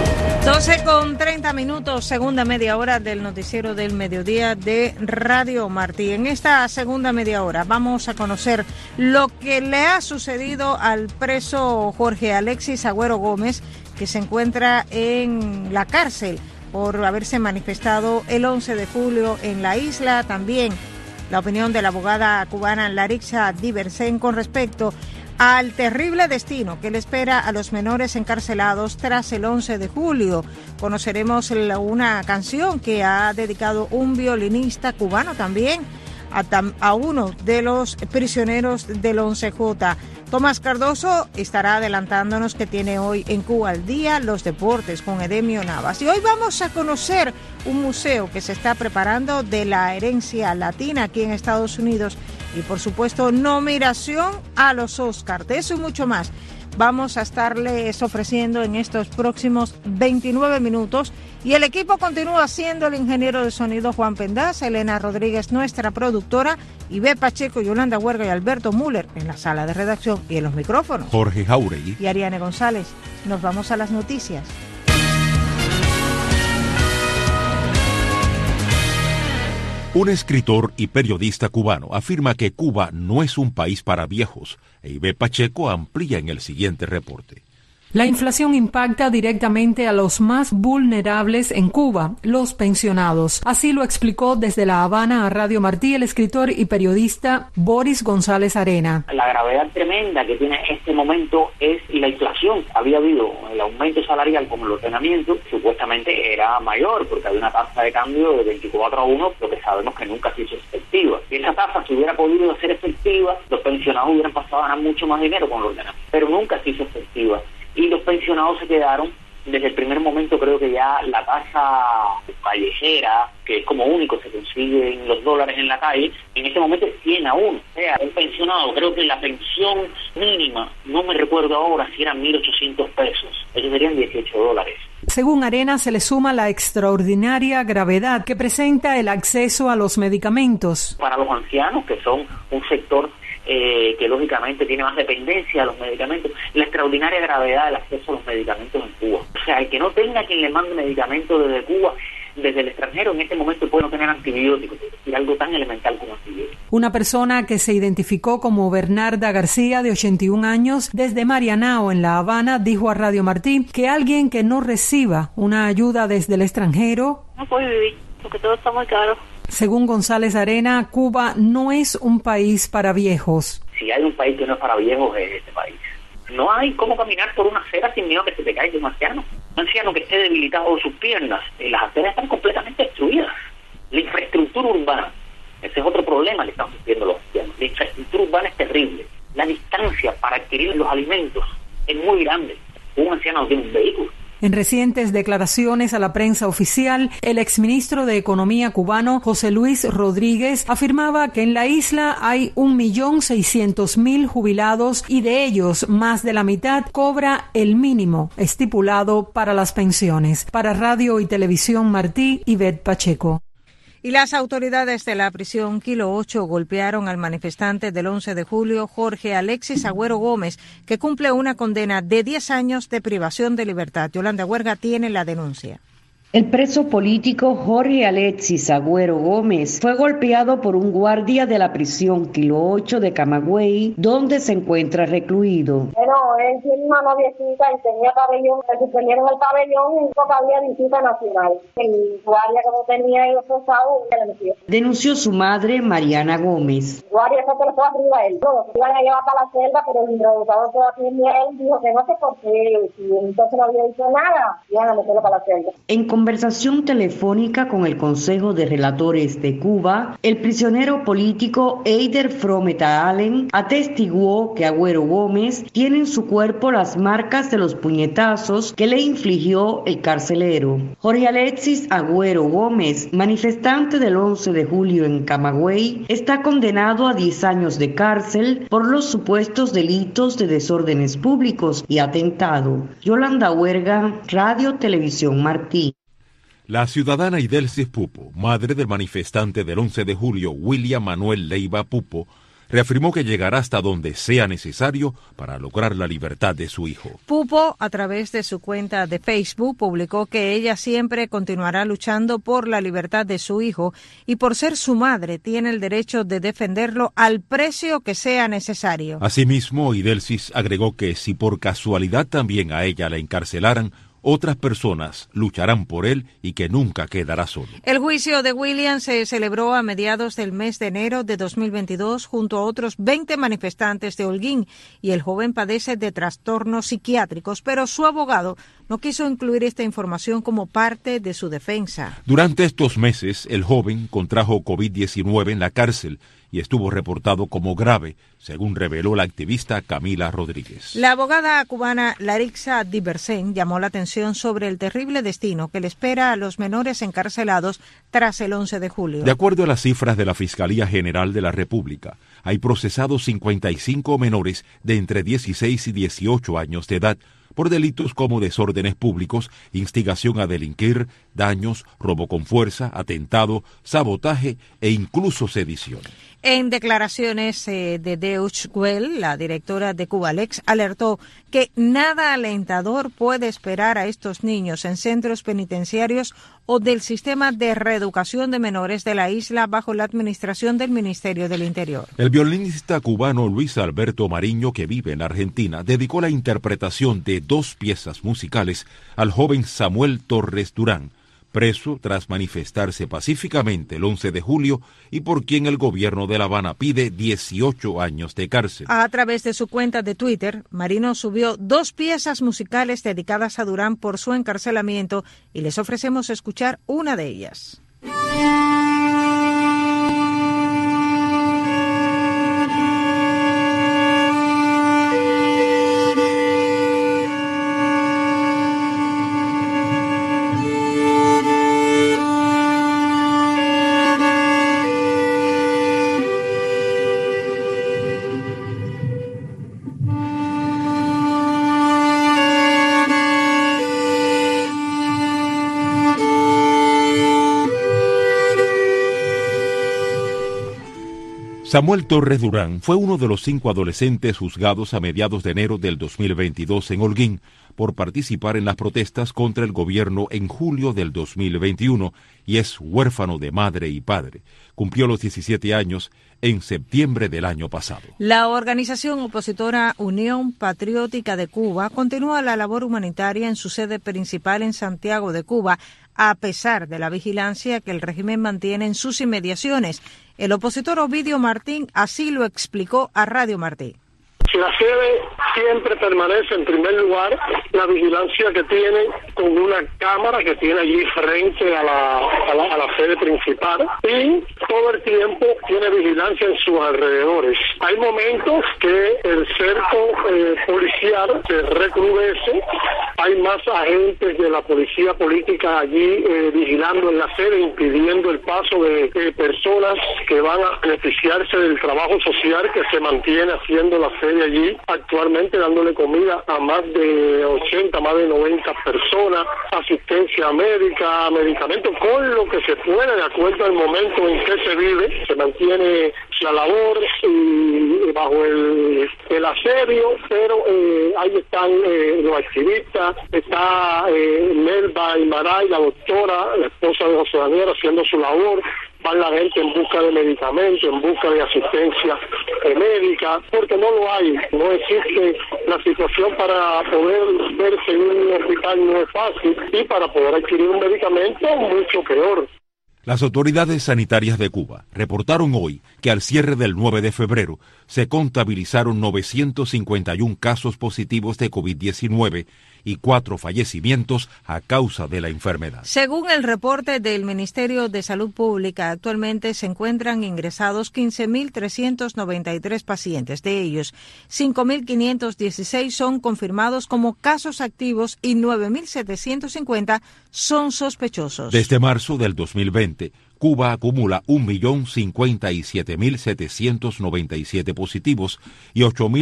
12:30, segunda media hora del noticiero del mediodía de Radio Martí. En esta segunda media hora vamos a conocer lo que le ha sucedido al preso Jorge Alexis Agüero Gómez, que se encuentra en la cárcel por haberse manifestado el 11 de julio en la isla. También la opinión de la abogada cubana Larixa Diversen con respecto al terrible destino que le espera a los menores encarcelados tras el 11 de julio. Conoceremos una canción que ha dedicado un violinista cubano también a uno de los prisioneros del 11J. Tomás Cardoso estará adelantándonos que tiene hoy en Cuba al día los deportes con Edemio Navas. Y hoy vamos a conocer un museo que se está preparando de la herencia latina aquí en Estados Unidos. Y por supuesto, nominación a los Oscars. De eso y mucho más vamos a estarles ofreciendo en estos próximos 29 minutos. Y el equipo continúa siendo el ingeniero de sonido Juan Pendaz, Elena Rodríguez, nuestra productora, Ibe Pacheco, Yolanda Huerga y Alberto Müller en la sala de redacción y en los micrófonos. Jorge Jauregui y Ariane González. Nos vamos a las noticias. Un escritor y periodista cubano afirma que Cuba no es un país para viejos. Ibe Pacheco amplía en el siguiente reporte. La inflación impacta directamente a los más vulnerables en Cuba, los pensionados. Así lo explicó desde La Habana a Radio Martí el escritor y periodista Boris González Arena. La gravedad tremenda que tiene este momento es la inflación. Había habido el aumento salarial como el ordenamiento, supuestamente era mayor porque había una tasa de cambio de 24-1, lo que sabemos que nunca se hizo efectiva. Si esa tasa se hubiera podido hacer efectiva, los pensionados hubieran pasado a ganar mucho más dinero con el ordenamiento, pero nunca se hizo efectiva. Y los pensionados se quedaron, desde el primer momento creo que ya la tasa callejera, que es como único, se consiguen los dólares en la calle, en este momento es 100 a 1. O sea, un pensionado, creo que la pensión mínima, no me recuerdo ahora si eran 1.800 pesos, ellos serían $18. Según Arena, se le suma la extraordinaria gravedad que presenta el acceso a los medicamentos. Para los ancianos, que son un sector que lógicamente tiene más dependencia de los medicamentos, la extraordinaria gravedad del acceso a los medicamentos en Cuba. O sea, el que no tenga quien le mande medicamentos desde Cuba, desde el extranjero, en este momento puede no tener antibióticos, es decir, algo tan elemental como antibióticos. Una persona que se identificó como Bernarda García, de 81 años, desde Marianao, en La Habana, dijo a Radio Martí que alguien que no reciba una ayuda desde el extranjero no puede vivir, porque todo está muy caro. Según González Arena, Cuba no es un país para viejos. Si hay un país que no es para viejos, es este país. No hay cómo caminar por una acera sin miedo a que se te caiga un anciano. Un anciano que esté debilitado de sus piernas. Las aceras están completamente destruidas. La infraestructura urbana, ese es otro problema que están sufriendo los ancianos. La infraestructura urbana es terrible. La distancia para adquirir los alimentos es muy grande. Un anciano no tiene un vehículo. En recientes declaraciones a la prensa oficial, el exministro de Economía cubano José Luis Rodríguez afirmaba que en la isla hay 1.600.000 jubilados y de ellos más de la mitad cobra el mínimo estipulado para las pensiones. Para Radio y Televisión Martí, Ivette Pacheco. Y las autoridades de la prisión Kilo 8 golpearon al manifestante del 11 de julio, Jorge Alexis Agüero Gómez, que cumple una condena de 10 años de privación de libertad. Yolanda Huerga tiene la denuncia. El preso político Jorge Alexis Agüero Gómez fue golpeado por un guardia de la prisión Kilo 8 de Camagüey, donde se encuentra recluido. Bueno, él tiene una noviecita y tenía pabellón, le suspendieron el pabellón y no había visita nacional. El guardia que no tenía ellos forzado, le metió. Denunció su madre, Mariana Gómez. El guardia se le fue arriba a él. No, se iban a llevar para la celda, pero el introductor que atendía a él dijo que no sé por qué, y entonces no había dicho nada, iban a meterlo para la celda. En conversación telefónica con el Consejo de Relatores de Cuba, el prisionero político Eider Frometa Allen atestiguó que Agüero Gómez tiene en su cuerpo las marcas de los puñetazos que le infligió el carcelero. Jorge Alexis Agüero Gómez, manifestante del 11 de julio en Camagüey, está condenado a 10 años de cárcel por los supuestos delitos de desórdenes públicos y atentado. Yolanda Huerga, Radio Televisión Martí. La ciudadana Idelsis Pupo, madre del manifestante del 11 de julio, William Manuel Leiva Pupo, reafirmó que llegará hasta donde sea necesario para lograr la libertad de su hijo. Pupo, a través de su cuenta de Facebook, publicó que ella siempre continuará luchando por la libertad de su hijo y por ser su madre tiene el derecho de defenderlo al precio que sea necesario. Asimismo, Idelsis agregó que si por casualidad también a ella la encarcelaran, otras personas lucharán por él y que nunca quedará solo. El juicio de William se celebró a mediados del mes de enero de 2022 junto a otros 20 manifestantes de Holguín y el joven padece de trastornos psiquiátricos, pero su abogado no quiso incluir esta información como parte de su defensa. Durante estos meses, el joven contrajo COVID-19 en la cárcel y estuvo reportado como grave, según reveló la activista Camila Rodríguez. La abogada cubana Larixa Diversen llamó la atención sobre el terrible destino que le espera a los menores encarcelados tras el 11 de julio. De acuerdo a las cifras de la Fiscalía General de la República, hay procesados 55 menores de entre 16 y 18 años de edad por delitos como desórdenes públicos, instigación a delinquir, daños, robo con fuerza, atentado, sabotaje e incluso sedición. En declaraciones de Deutsche Welle, la directora de Cubalex alertó que nada alentador puede esperar a estos niños en centros penitenciarios o del sistema de reeducación de menores de la isla bajo la administración del Ministerio del Interior. El violinista cubano Luis Alberto Mariño, que vive en Argentina, dedicó la interpretación de 2 piezas musicales al joven Samuel Torres Durán, preso tras manifestarse pacíficamente el 11 de julio y por quien el gobierno de La Habana pide 18 años de cárcel. A través de su cuenta de Twitter, Marino subió 2 piezas musicales dedicadas a Durán por su encarcelamiento y les ofrecemos escuchar una de ellas. Samuel Torres Durán fue uno de los 5 adolescentes juzgados a mediados de enero del 2022 en Holguín por participar en las protestas contra el gobierno en julio del 2021 y es huérfano de madre y padre. Cumplió los 17 años en septiembre del año pasado. La organización opositora Unión Patriótica de Cuba continúa la labor humanitaria en su sede principal en Santiago de Cuba, a pesar de la vigilancia que el régimen mantiene en sus inmediaciones. El opositor Ovidio Martín así lo explicó a Radio Martí. La sede siempre permanece en primer lugar, la vigilancia que tiene con una cámara que tiene allí frente a la sede principal, y todo el tiempo tiene vigilancia en sus alrededores. Hay momentos que el cerco policial se recrudece, hay más agentes de la policía política allí vigilando en la sede, impidiendo el paso de personas que van a beneficiarse del trabajo social que se mantiene haciendo la sede allí, actualmente dándole comida a más de 80, más de 90 personas, asistencia médica, medicamentos, con lo que se puede de acuerdo al momento en que se vive. Se mantiene la labor y bajo el asedio, pero ahí están los activistas, está Melba Imaray, la doctora, la esposa de José Daniel, haciendo su labor. Van la gente en busca de medicamentos, en busca de asistencia médica, porque no lo hay, no existe la situación para poder verse en un hospital, no es fácil, y para poder adquirir un medicamento mucho peor. Las autoridades sanitarias de Cuba reportaron hoy que al cierre del 9 de febrero se contabilizaron 951 casos positivos de COVID-19 y 4 fallecimientos a causa de la enfermedad. Según el reporte del Ministerio de Salud Pública, actualmente se encuentran ingresados 15.393 pacientes. De ellos, 5.516 son confirmados como casos activos y 9.750 son sospechosos. Desde marzo del 2020, Cuba acumula 1.057.797 positivos y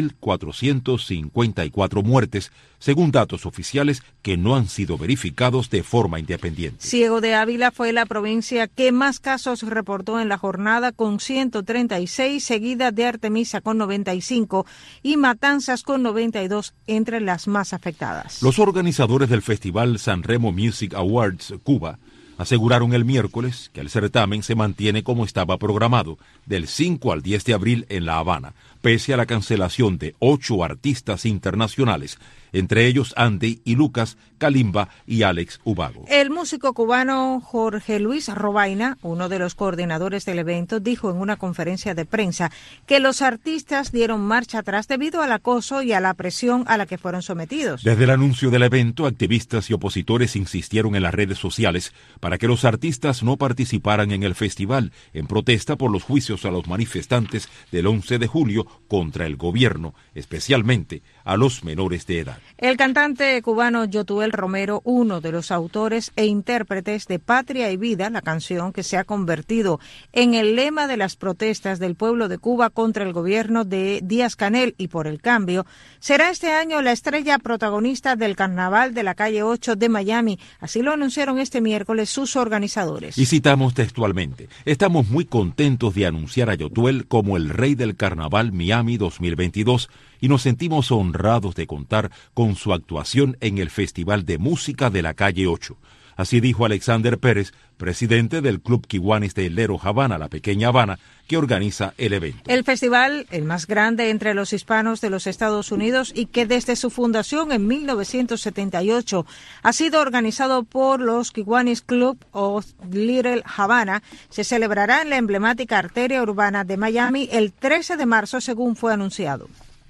8.454 muertes, según datos oficiales que no han sido verificados de forma independiente. Ciego de Ávila fue la provincia que más casos reportó en la jornada, con 136, seguida de Artemisa con 95 y Matanzas con 92 entre las más afectadas. Los organizadores del Festival Sanremo Music Awards Cuba aseguraron el miércoles que el certamen se mantiene como estaba programado, del 5 al 10 de abril en La Habana, pese a la cancelación de 8 artistas internacionales, entre ellos Andy y Lucas, Kalimba y Alex Ubago. El músico cubano Jorge Luis Robaina, uno de los coordinadores del evento, dijo en una conferencia de prensa que los artistas dieron marcha atrás debido al acoso y a la presión a la que fueron sometidos. Desde el anuncio del evento, activistas y opositores insistieron en las redes sociales para que los artistas no participaran en el festival, en protesta por los juicios a los manifestantes del 11 de julio contra el gobierno, especialmente a los menores de edad. El cantante cubano Yotuel Romero, uno de los autores e intérpretes de Patria y Vida, la canción que se ha convertido en el lema de las protestas del pueblo de Cuba contra el gobierno de Díaz-Canel y por el cambio, será este año la estrella protagonista del Carnaval de la Calle 8 de Miami. Así lo anunciaron este miércoles sus organizadores. Y citamos textualmente: estamos muy contentos de anunciar a Yotuel como el rey del Carnaval Miami 2022 y nos sentimos honrados de contar con su actuación en el Festival de Música de la Calle 8. Así dijo Alexander Pérez, presidente del Club Kiwanis de Lero Habana, la Pequeña Habana, que organiza el evento. El festival, el más grande entre los hispanos de los Estados Unidos y que desde su fundación en 1978 ha sido organizado por los Kiwanis Club of Little Havana, se celebrará en la emblemática arteria urbana de Miami el 13 de marzo, según fue anunciado.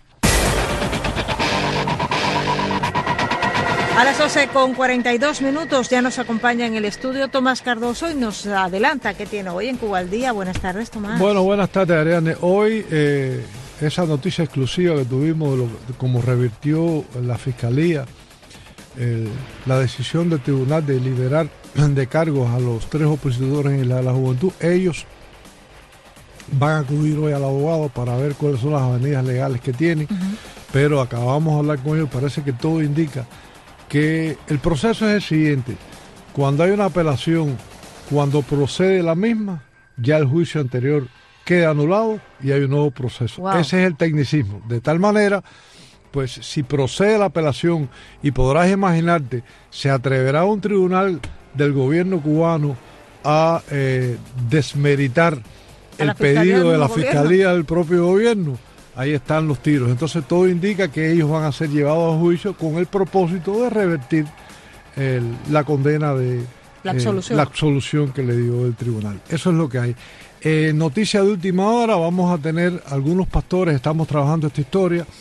A las 12:42 ya nos acompaña en el estudio Tomás Cardoso y nos adelanta qué tiene hoy en Cuba al Día. Buenas tardes, Tomás. Bueno, buenas tardes, Ariane. Hoy esa noticia exclusiva que tuvimos, como revirtió la Fiscalía, la decisión del tribunal de liberar de cargos a los 3 opositores en la juventud, ellos van a acudir hoy al abogado para ver cuáles son las avenidas legales que tienen, pero acabamos de hablar con ellos, parece que todo indica que el proceso es el siguiente: cuando hay una apelación, cuando procede la misma, ya el juicio anterior queda anulado y hay un nuevo proceso. Wow. Ese es el tecnicismo. De tal manera, pues si procede la apelación, y podrás imaginarte, se atreverá un tribunal del gobierno cubano a desmeritar el pedido de la Fiscalía del propio gobierno. Ahí están los tiros. Entonces todo indica que ellos van a ser llevados a juicio con el propósito de revertir la condena de la absolución que le dio el tribunal. Eso es lo que hay. Noticia de última hora: vamos a tener algunos pastores, estamos trabajando esta historia,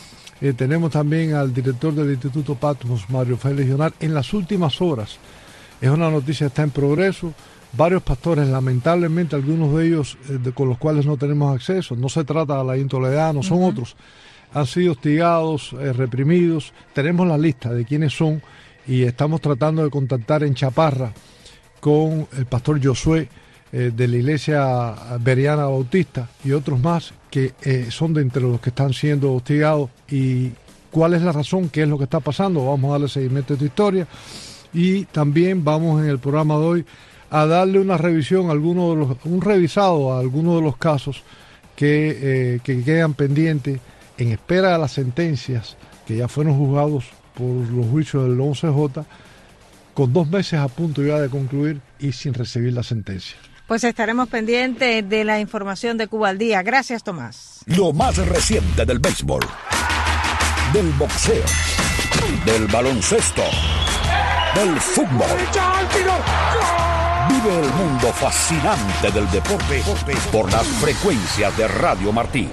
Tenemos también al director del Instituto Patmos, Mario Félix Leonard, en las últimas horas. Es una noticia que está en progreso. Varios pastores, lamentablemente, algunos de ellos con los cuales no tenemos acceso, no se trata de la Toledano, son otros, han sido hostigados, reprimidos. Tenemos la lista de quiénes son y estamos tratando de contactar en Chaparra con el pastor Josué de la Iglesia Bereana Bautista y otros más que son de entre los que están siendo hostigados. Y cuál es la razón, qué es lo que está pasando, vamos a darle seguimiento a esta historia. Y también vamos en el programa de hoy a darle una revisión, un revisado a algunos de los casos que quedan pendientes en espera de las sentencias que ya fueron juzgados por los juicios del 11J, con 2 meses a punto ya de concluir y sin recibir la sentencia. Pues estaremos pendientes de la información de Cuba al Día. Gracias, Tomás. Lo más reciente del béisbol, del boxeo, del baloncesto, del fútbol. Vive el mundo fascinante del deporte por las frecuencias de Radio Martí.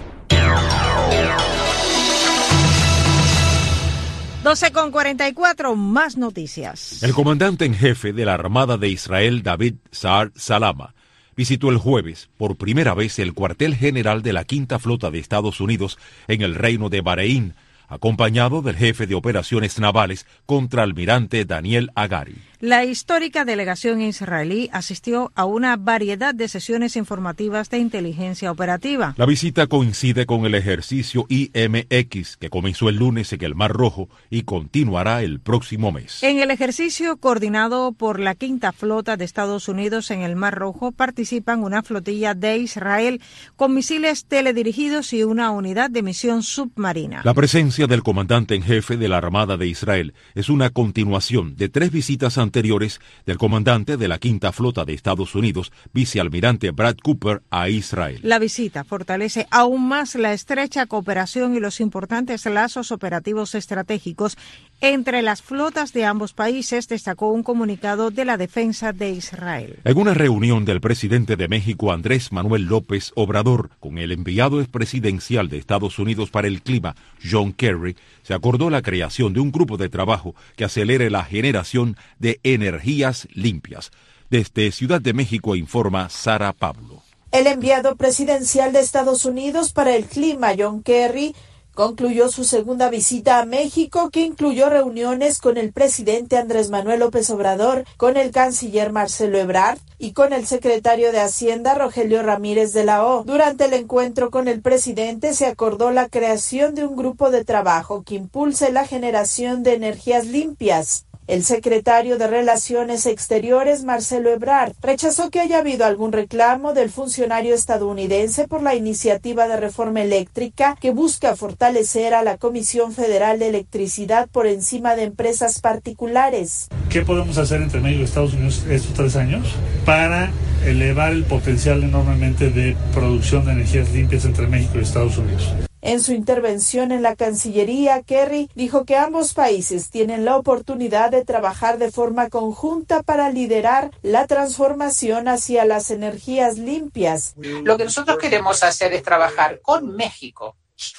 12:44, más noticias. El comandante en jefe de la Armada de Israel, David Saar Salama, visitó el jueves por primera vez el cuartel general de la Quinta Flota de Estados Unidos en el Reino de Bahrein, acompañado del jefe de operaciones navales, contraalmirante Daniel Hagari. La histórica delegación israelí asistió a una variedad de sesiones informativas de inteligencia operativa. La visita coincide con el ejercicio IMX, que comenzó el lunes en el Mar Rojo y continuará el próximo mes. En el ejercicio coordinado por la Quinta Flota de Estados Unidos en el Mar Rojo participan una flotilla de Israel con misiles teledirigidos y una unidad de misión submarina. La presencia del comandante en jefe de la Armada de Israel es una continuación de 3 visitas anteriores del comandante de la Quinta Flota de Estados Unidos, vicealmirante Brad Cooper, a Israel. La visita fortalece aún más la estrecha cooperación y los importantes lazos operativos estratégicos entre las flotas de ambos países, destacó un comunicado de la Defensa de Israel. En una reunión del presidente de México, Andrés Manuel López Obrador, con el enviado presidencial de Estados Unidos para el Clima, John Kerry, se acordó la creación de un grupo de trabajo que acelere la generación de energías limpias. Desde Ciudad de México informa Sara Pablo. El enviado presidencial de Estados Unidos para el Clima, John Kerry, concluyó su segunda visita a México, que incluyó reuniones con el presidente Andrés Manuel López Obrador, con el canciller Marcelo Ebrard y con el secretario de Hacienda Rogelio Ramírez de la O. Durante el encuentro con el presidente se acordó la creación de un grupo de trabajo que impulse la generación de energías limpias. El secretario de Relaciones Exteriores, Marcelo Ebrard, rechazó que haya habido algún reclamo del funcionario estadounidense por la iniciativa de reforma eléctrica que busca fortalecer a la Comisión Federal de Electricidad por encima de empresas particulares. ¿Qué podemos hacer entre México y Estados Unidos estos 3 años para elevar el potencial enormemente de producción de energías limpias entre México y Estados Unidos? En su intervención en la Cancillería, Kerry dijo que ambos países tienen la oportunidad de trabajar de forma conjunta para liderar la transformación hacia las energías limpias. Lo que nosotros queremos hacer es trabajar con México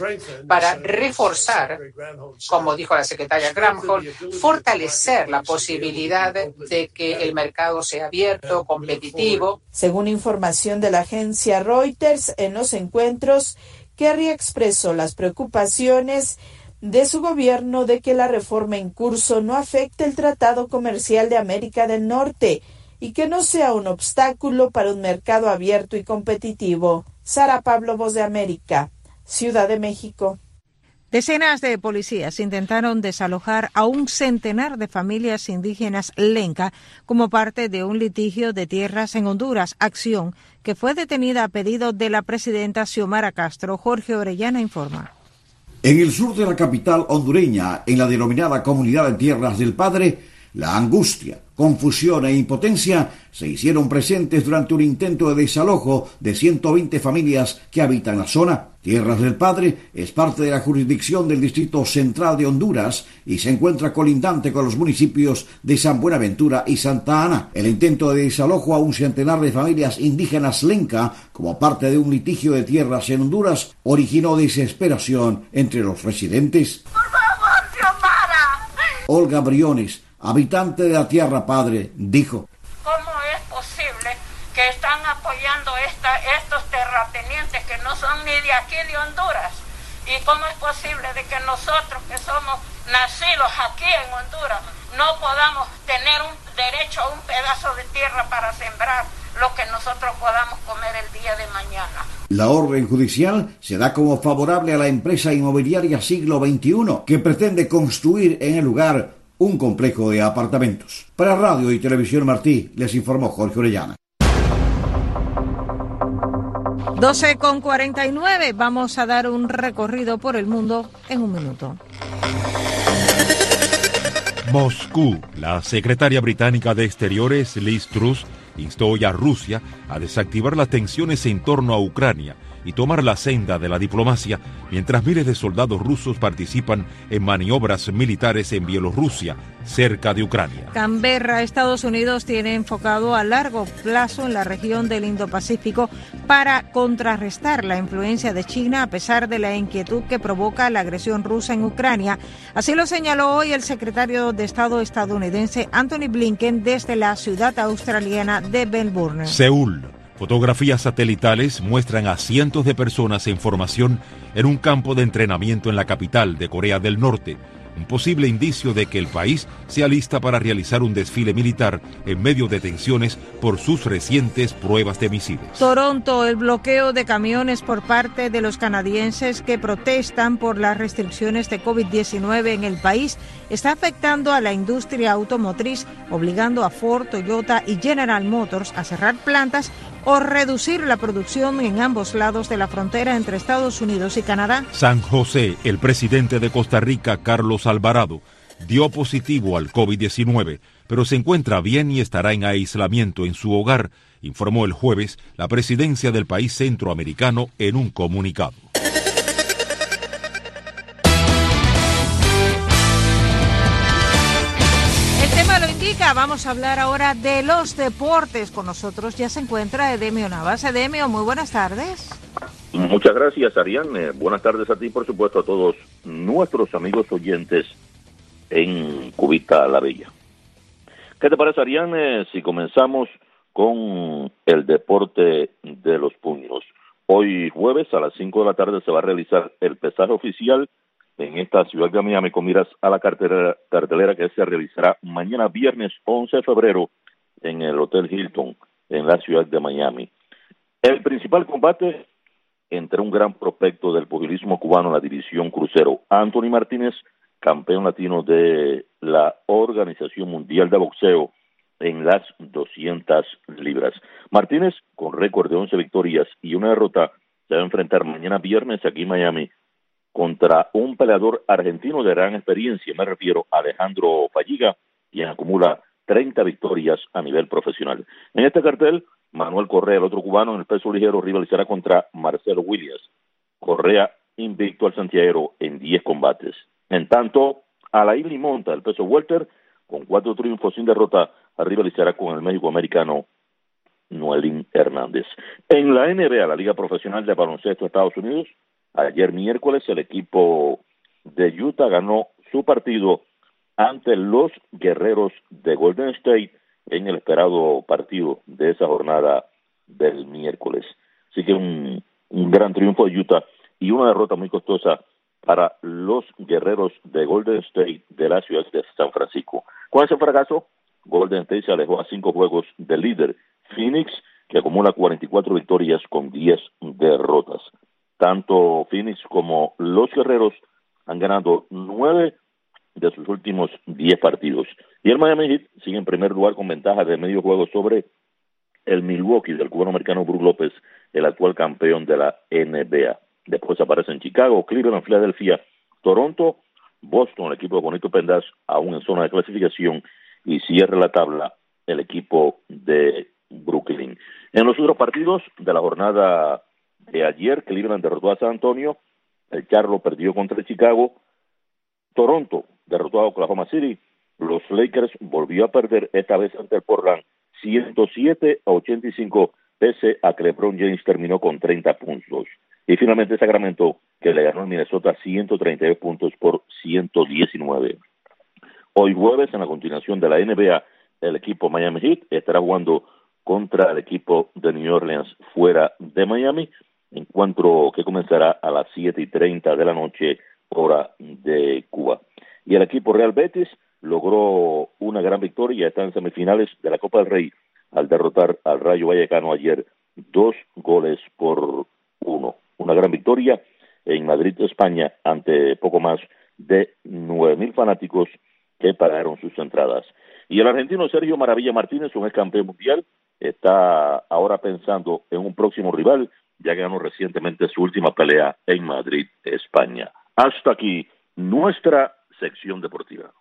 para reforzar, como dijo la secretaria Granholm, fortalecer la posibilidad de que el mercado sea abierto, competitivo. Según información de la agencia Reuters, en los encuentros, Kerry expresó las preocupaciones de su gobierno de que la reforma en curso no afecte el Tratado Comercial de América del Norte y que no sea un obstáculo para un mercado abierto y competitivo. Sara Pablo, Voz de América, Ciudad de México. Decenas de policías intentaron desalojar a un centenar de familias indígenas lenca como parte de un litigio de tierras en Honduras, acción que fue detenida a pedido de la presidenta Xiomara Castro. Jorge Orellana informa. En el sur de la capital hondureña, en la denominada Comunidad de Tierras del Padre, la angustia, confusión e impotencia se hicieron presentes durante un intento de desalojo de 120 familias que habitan la zona. Tierras del Padre es parte de la jurisdicción del Distrito Central de Honduras y se encuentra colindante con los municipios de San Buenaventura y Santa Ana. El intento de desalojo a un centenar de familias indígenas lenca como parte de un litigio de tierras en Honduras originó desesperación entre los residentes. ¡Por favor, Xiomara! Olga Briones, habitante de la Tierra Padre, dijo: ¿Cómo es posible que están apoyando estos terratenientes que no son ni de aquí de Honduras? ¿Y cómo es posible de que nosotros que somos nacidos aquí en Honduras no podamos tener un derecho a un pedazo de tierra para sembrar lo que nosotros podamos comer el día de mañana? La orden judicial se da como favorable a la empresa inmobiliaria Siglo XXI, que pretende construir en el lugar un complejo de apartamentos. Para Radio y Televisión Martí, les informó Jorge Orellana. 12:49, vamos a dar un recorrido por el mundo en un minuto. Moscú. La secretaria británica de Exteriores, Liz Truss, instó hoy a Rusia a desactivar las tensiones en torno a Ucrania y tomar la senda de la diplomacia, mientras miles de soldados rusos participan en maniobras militares en Bielorrusia, cerca de Ucrania. Canberra, Estados Unidos, tiene enfocado a largo plazo en la región del Indo-Pacífico para contrarrestar la influencia de China a pesar de la inquietud que provoca la agresión rusa en Ucrania. Así lo señaló hoy el secretario de Estado estadounidense Antony Blinken desde la ciudad australiana de Melbourne. Seúl. Fotografías satelitales muestran a cientos de personas en formación en un campo de entrenamiento en la capital de Corea del Norte, un posible indicio de que el país se alista para realizar un desfile militar en medio de tensiones por sus recientes pruebas de misiles. Toronto, el bloqueo de camiones por parte de los canadienses que protestan por las restricciones de COVID-19 en el país está afectando a la industria automotriz, obligando a Ford, Toyota y General Motors a cerrar plantas o reducir la producción en ambos lados de la frontera entre Estados Unidos y Canadá. San José, el presidente de Costa Rica, Carlos Alvarado, dio positivo al COVID-19, pero se encuentra bien y estará en aislamiento en su hogar, informó el jueves la presidencia del país centroamericano en un comunicado. Vamos a hablar ahora de los deportes. Con nosotros ya se encuentra Edemio Navas. Edemio, muy buenas tardes. Muchas gracias, Ariane. Buenas tardes a ti, por supuesto, a todos nuestros amigos oyentes en Cubita la Bella. ¿Qué te parece, Ariane, si comenzamos con el deporte de los puños? Hoy jueves a las 5 de la tarde se va a realizar el pesaje oficial en esta ciudad de Miami con miras a la cartelera que se realizará mañana viernes 11 de febrero en el Hotel Hilton en la ciudad de Miami. El principal combate entre un gran prospecto del pugilismo cubano en la división crucero, Anthony Martínez, campeón latino de la Organización Mundial de Boxeo en las 200 libras. Martínez, con récord de 11 victorias y una derrota, se va a enfrentar mañana viernes aquí en Miami contra un peleador argentino de gran experiencia, me refiero a Alejandro Falliga, quien acumula 30 victorias a nivel profesional. En este cartel, Manuel Correa, el otro cubano en el peso ligero, rivalizará contra Marcelo Williams. Correa invicto al santiaguero en 10 combates. En tanto, Alain Limonta, el peso welter, con 4 triunfos sin derrota, rivalizará con el méxico-americano Noelín Hernández. En la NBA, la Liga Profesional de Baloncesto de Estados Unidos, ayer miércoles el equipo de Utah ganó su partido ante los Guerreros de Golden State en el esperado partido de esa jornada del miércoles. Así que un gran triunfo de Utah y una derrota muy costosa para los Guerreros de Golden State de la ciudad de San Francisco. Con ese fracaso, Golden State se alejó a 5 juegos del líder Phoenix, que acumula 44 victorias con 10 derrotas. Tanto Phoenix como los Guerreros han ganado 9 de sus últimos 10 partidos. Y el Miami Heat sigue en primer lugar con ventaja de medio juego sobre el Milwaukee del cubano-americano Brook López, el actual campeón de la NBA. Después aparecen Chicago, Cleveland, Filadelfia, Toronto, Boston, el equipo de Bonito Pendas, aún en zona de clasificación, y cierra la tabla el equipo de Brooklyn. En los otros partidos de la jornada Ayer Cleveland derrotó a San Antonio, el Charlotte perdió contra Chicago, Toronto derrotó a Oklahoma City, los Lakers volvió a perder esta vez ante el Portland 107-85, pese a que LeBron James terminó con 30 puntos. Y finalmente Sacramento, que le ganó a Minnesota 132 puntos por 119. Hoy jueves, en la continuación de la NBA, el equipo Miami Heat estará jugando contra el equipo de New Orleans fuera de Miami, encuentro que comenzará a las 7:30 de la noche, hora de Cuba. Y el equipo Real Betis logró una gran victoria, está en semifinales de la Copa del Rey al derrotar al Rayo Vallecano ayer 2-1. Una gran victoria en Madrid, España, ante poco más de 9,000 fanáticos que pagaron sus entradas. Y el argentino Sergio Maravilla Martínez, un ex campeón mundial, está ahora pensando en un próximo rival, ya ganó recientemente su última pelea en Madrid, España. Hasta aquí nuestra sección deportiva.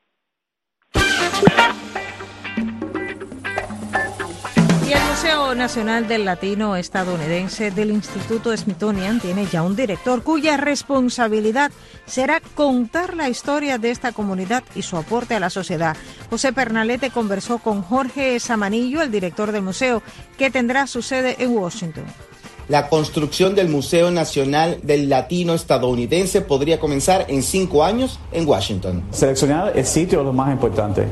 Y el Museo Nacional del Latino Estadounidense del Instituto Smithsonian tiene ya un director cuya responsabilidad será contar la historia de esta comunidad y su aporte a la sociedad. José Pernalete conversó con Jorge Zamanillo, el director del museo, que tendrá su sede en Washington. La construcción del Museo Nacional del Latino Estadounidense podría comenzar en 5 años en Washington. Seleccionar el sitio es lo más importante.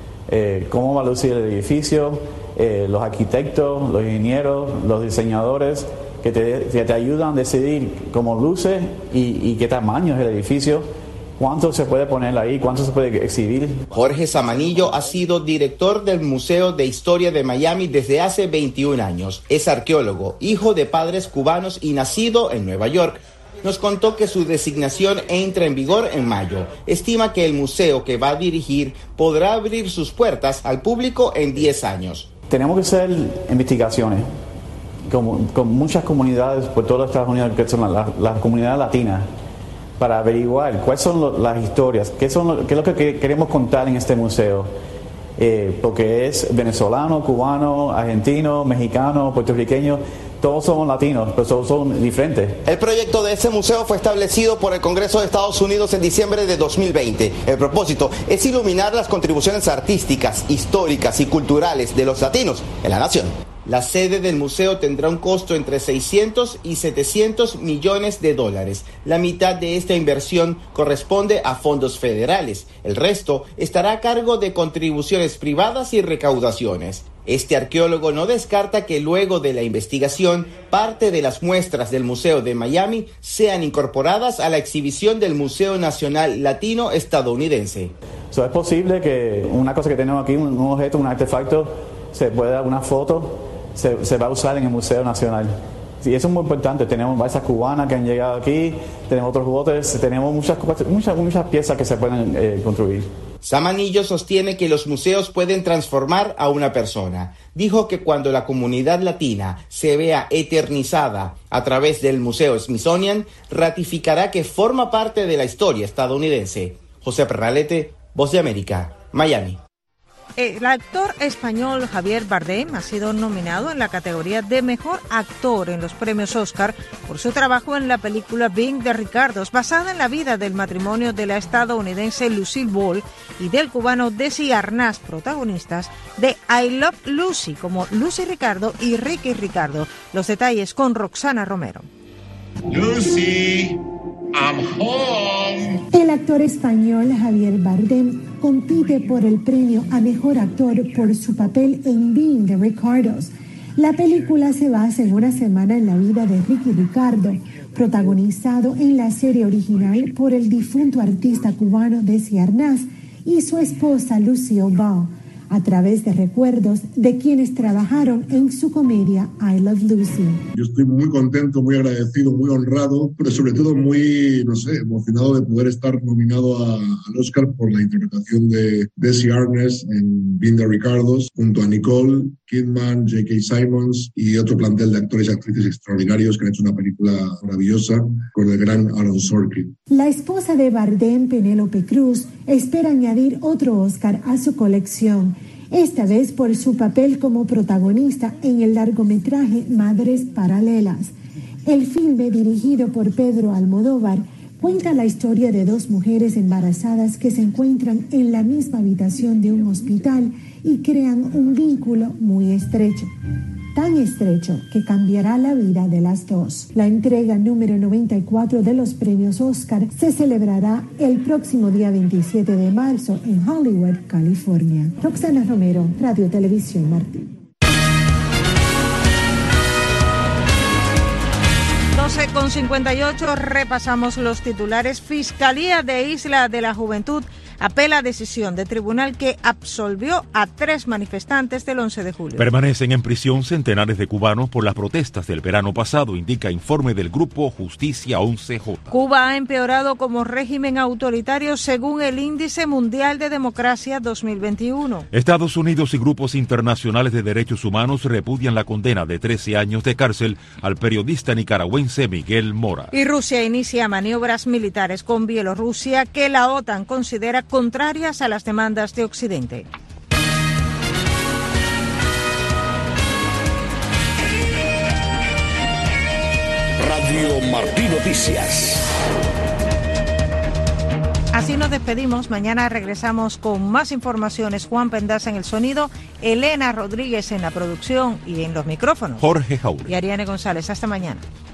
Cómo va a lucir el edificio, los arquitectos, los ingenieros, los diseñadores que te ayudan a decidir cómo luce y qué tamaño es el edificio, cuánto se puede poner ahí, cuánto se puede exhibir. Jorge Zamanillo ha sido director del Museo de Historia de Miami desde hace 21 años. Es arqueólogo, hijo de padres cubanos y nacido en Nueva York. Nos contó que su designación entra en vigor en mayo. Estima que el museo que va a dirigir podrá abrir sus puertas al público en 10 años. Tenemos que hacer investigaciones con muchas comunidades por todos los Estados Unidos, que son las comunidades latinas, para averiguar cuáles son las historias, qué es lo que queremos contar en este museo. Porque es venezolano, cubano, argentino, mexicano, puertorriqueño. Todos somos latinos, pero todos son diferentes. El proyecto de ese museo fue establecido por el Congreso de Estados Unidos en diciembre de 2020. El propósito es iluminar las contribuciones artísticas, históricas y culturales de los latinos en la nación. La sede del museo tendrá un costo entre 600 y 700 millones de dólares. La mitad de esta inversión corresponde a fondos federales. El resto estará a cargo de contribuciones privadas y recaudaciones. Este arqueólogo no descarta que luego de la investigación, parte de las muestras del Museo de Miami sean incorporadas a la exhibición del Museo Nacional Latino Estadounidense. Es posible que una cosa que tenemos aquí, un objeto, un artefacto, se puede dar una foto, se va a usar en el Museo Nacional. Y eso es muy importante. Tenemos balsas cubanas que han llegado aquí, tenemos otros botes, tenemos muchas piezas que se pueden construir. Zamanillo sostiene que los museos pueden transformar a una persona. Dijo que cuando la comunidad latina se vea eternizada a través del Museo Smithsonian, ratificará que forma parte de la historia estadounidense. José Pernalete, Voz de América, Miami. El actor español Javier Bardem ha sido nominado en la categoría de Mejor Actor en los premios Oscar por su trabajo en la película Being the Ricardos, basada en la vida del matrimonio de la estadounidense Lucille Ball y del cubano Desi Arnaz, protagonistas de I Love Lucy, como Lucy Ricardo y Ricky Ricardo. Los detalles con Roxana Romero. Lucy, I'm home. El actor español Javier Bardem compite por el premio a Mejor Actor por su papel en Being the Ricardos. La película se basa en una semana en la vida de Ricky Ricardo, protagonizado en la serie original por el difunto artista cubano Desi Arnaz y su esposa Lucille Ball, a través de recuerdos de quienes trabajaron en su comedia I Love Lucy. Yo estoy muy contento, muy agradecido, muy honrado, pero sobre todo muy, emocionado de poder estar nominado al Oscar por la interpretación de Desi Arnaz en Being the Ricardos, junto a Nicole Kidman, J.K. Simmons y otro plantel de actores y actrices extraordinarios que han hecho una película maravillosa con el gran Aaron Sorkin. La esposa de Bardem, Penélope Cruz, espera añadir otro Oscar a su colección, esta vez por su papel como protagonista en el largometraje Madres Paralelas. El filme, dirigido por Pedro Almodóvar, cuenta la historia de dos mujeres embarazadas que se encuentran en la misma habitación de un hospital y crean un vínculo muy estrecho. Tan estrecho que cambiará la vida de las dos. La entrega número 94 de los premios Oscar se celebrará el próximo día 27 de marzo en Hollywood, California. Roxana Romero, Radio Televisión Martín. 12:58, repasamos los titulares. Fiscalía de Isla de la Juventud apela a decisión de tribunal que absolvió a 3 manifestantes del 11 de julio. Permanecen en prisión centenares de cubanos por las protestas del verano pasado, indica informe del grupo Justicia 11J. Cuba ha empeorado como régimen autoritario según el Índice Mundial de Democracia 2021. Estados Unidos y grupos internacionales de derechos humanos repudian la condena de 13 años de cárcel al periodista nicaragüense Miguel Mora. Y Rusia inicia maniobras militares con Bielorrusia que la OTAN considera contrarias a las demandas de Occidente. Radio Martí Noticias. Así nos despedimos. Mañana regresamos con más informaciones. Juan Pendaza en el sonido, Elena Rodríguez en la producción y en los micrófonos. Jorge Jaure y Ariane González. Hasta mañana.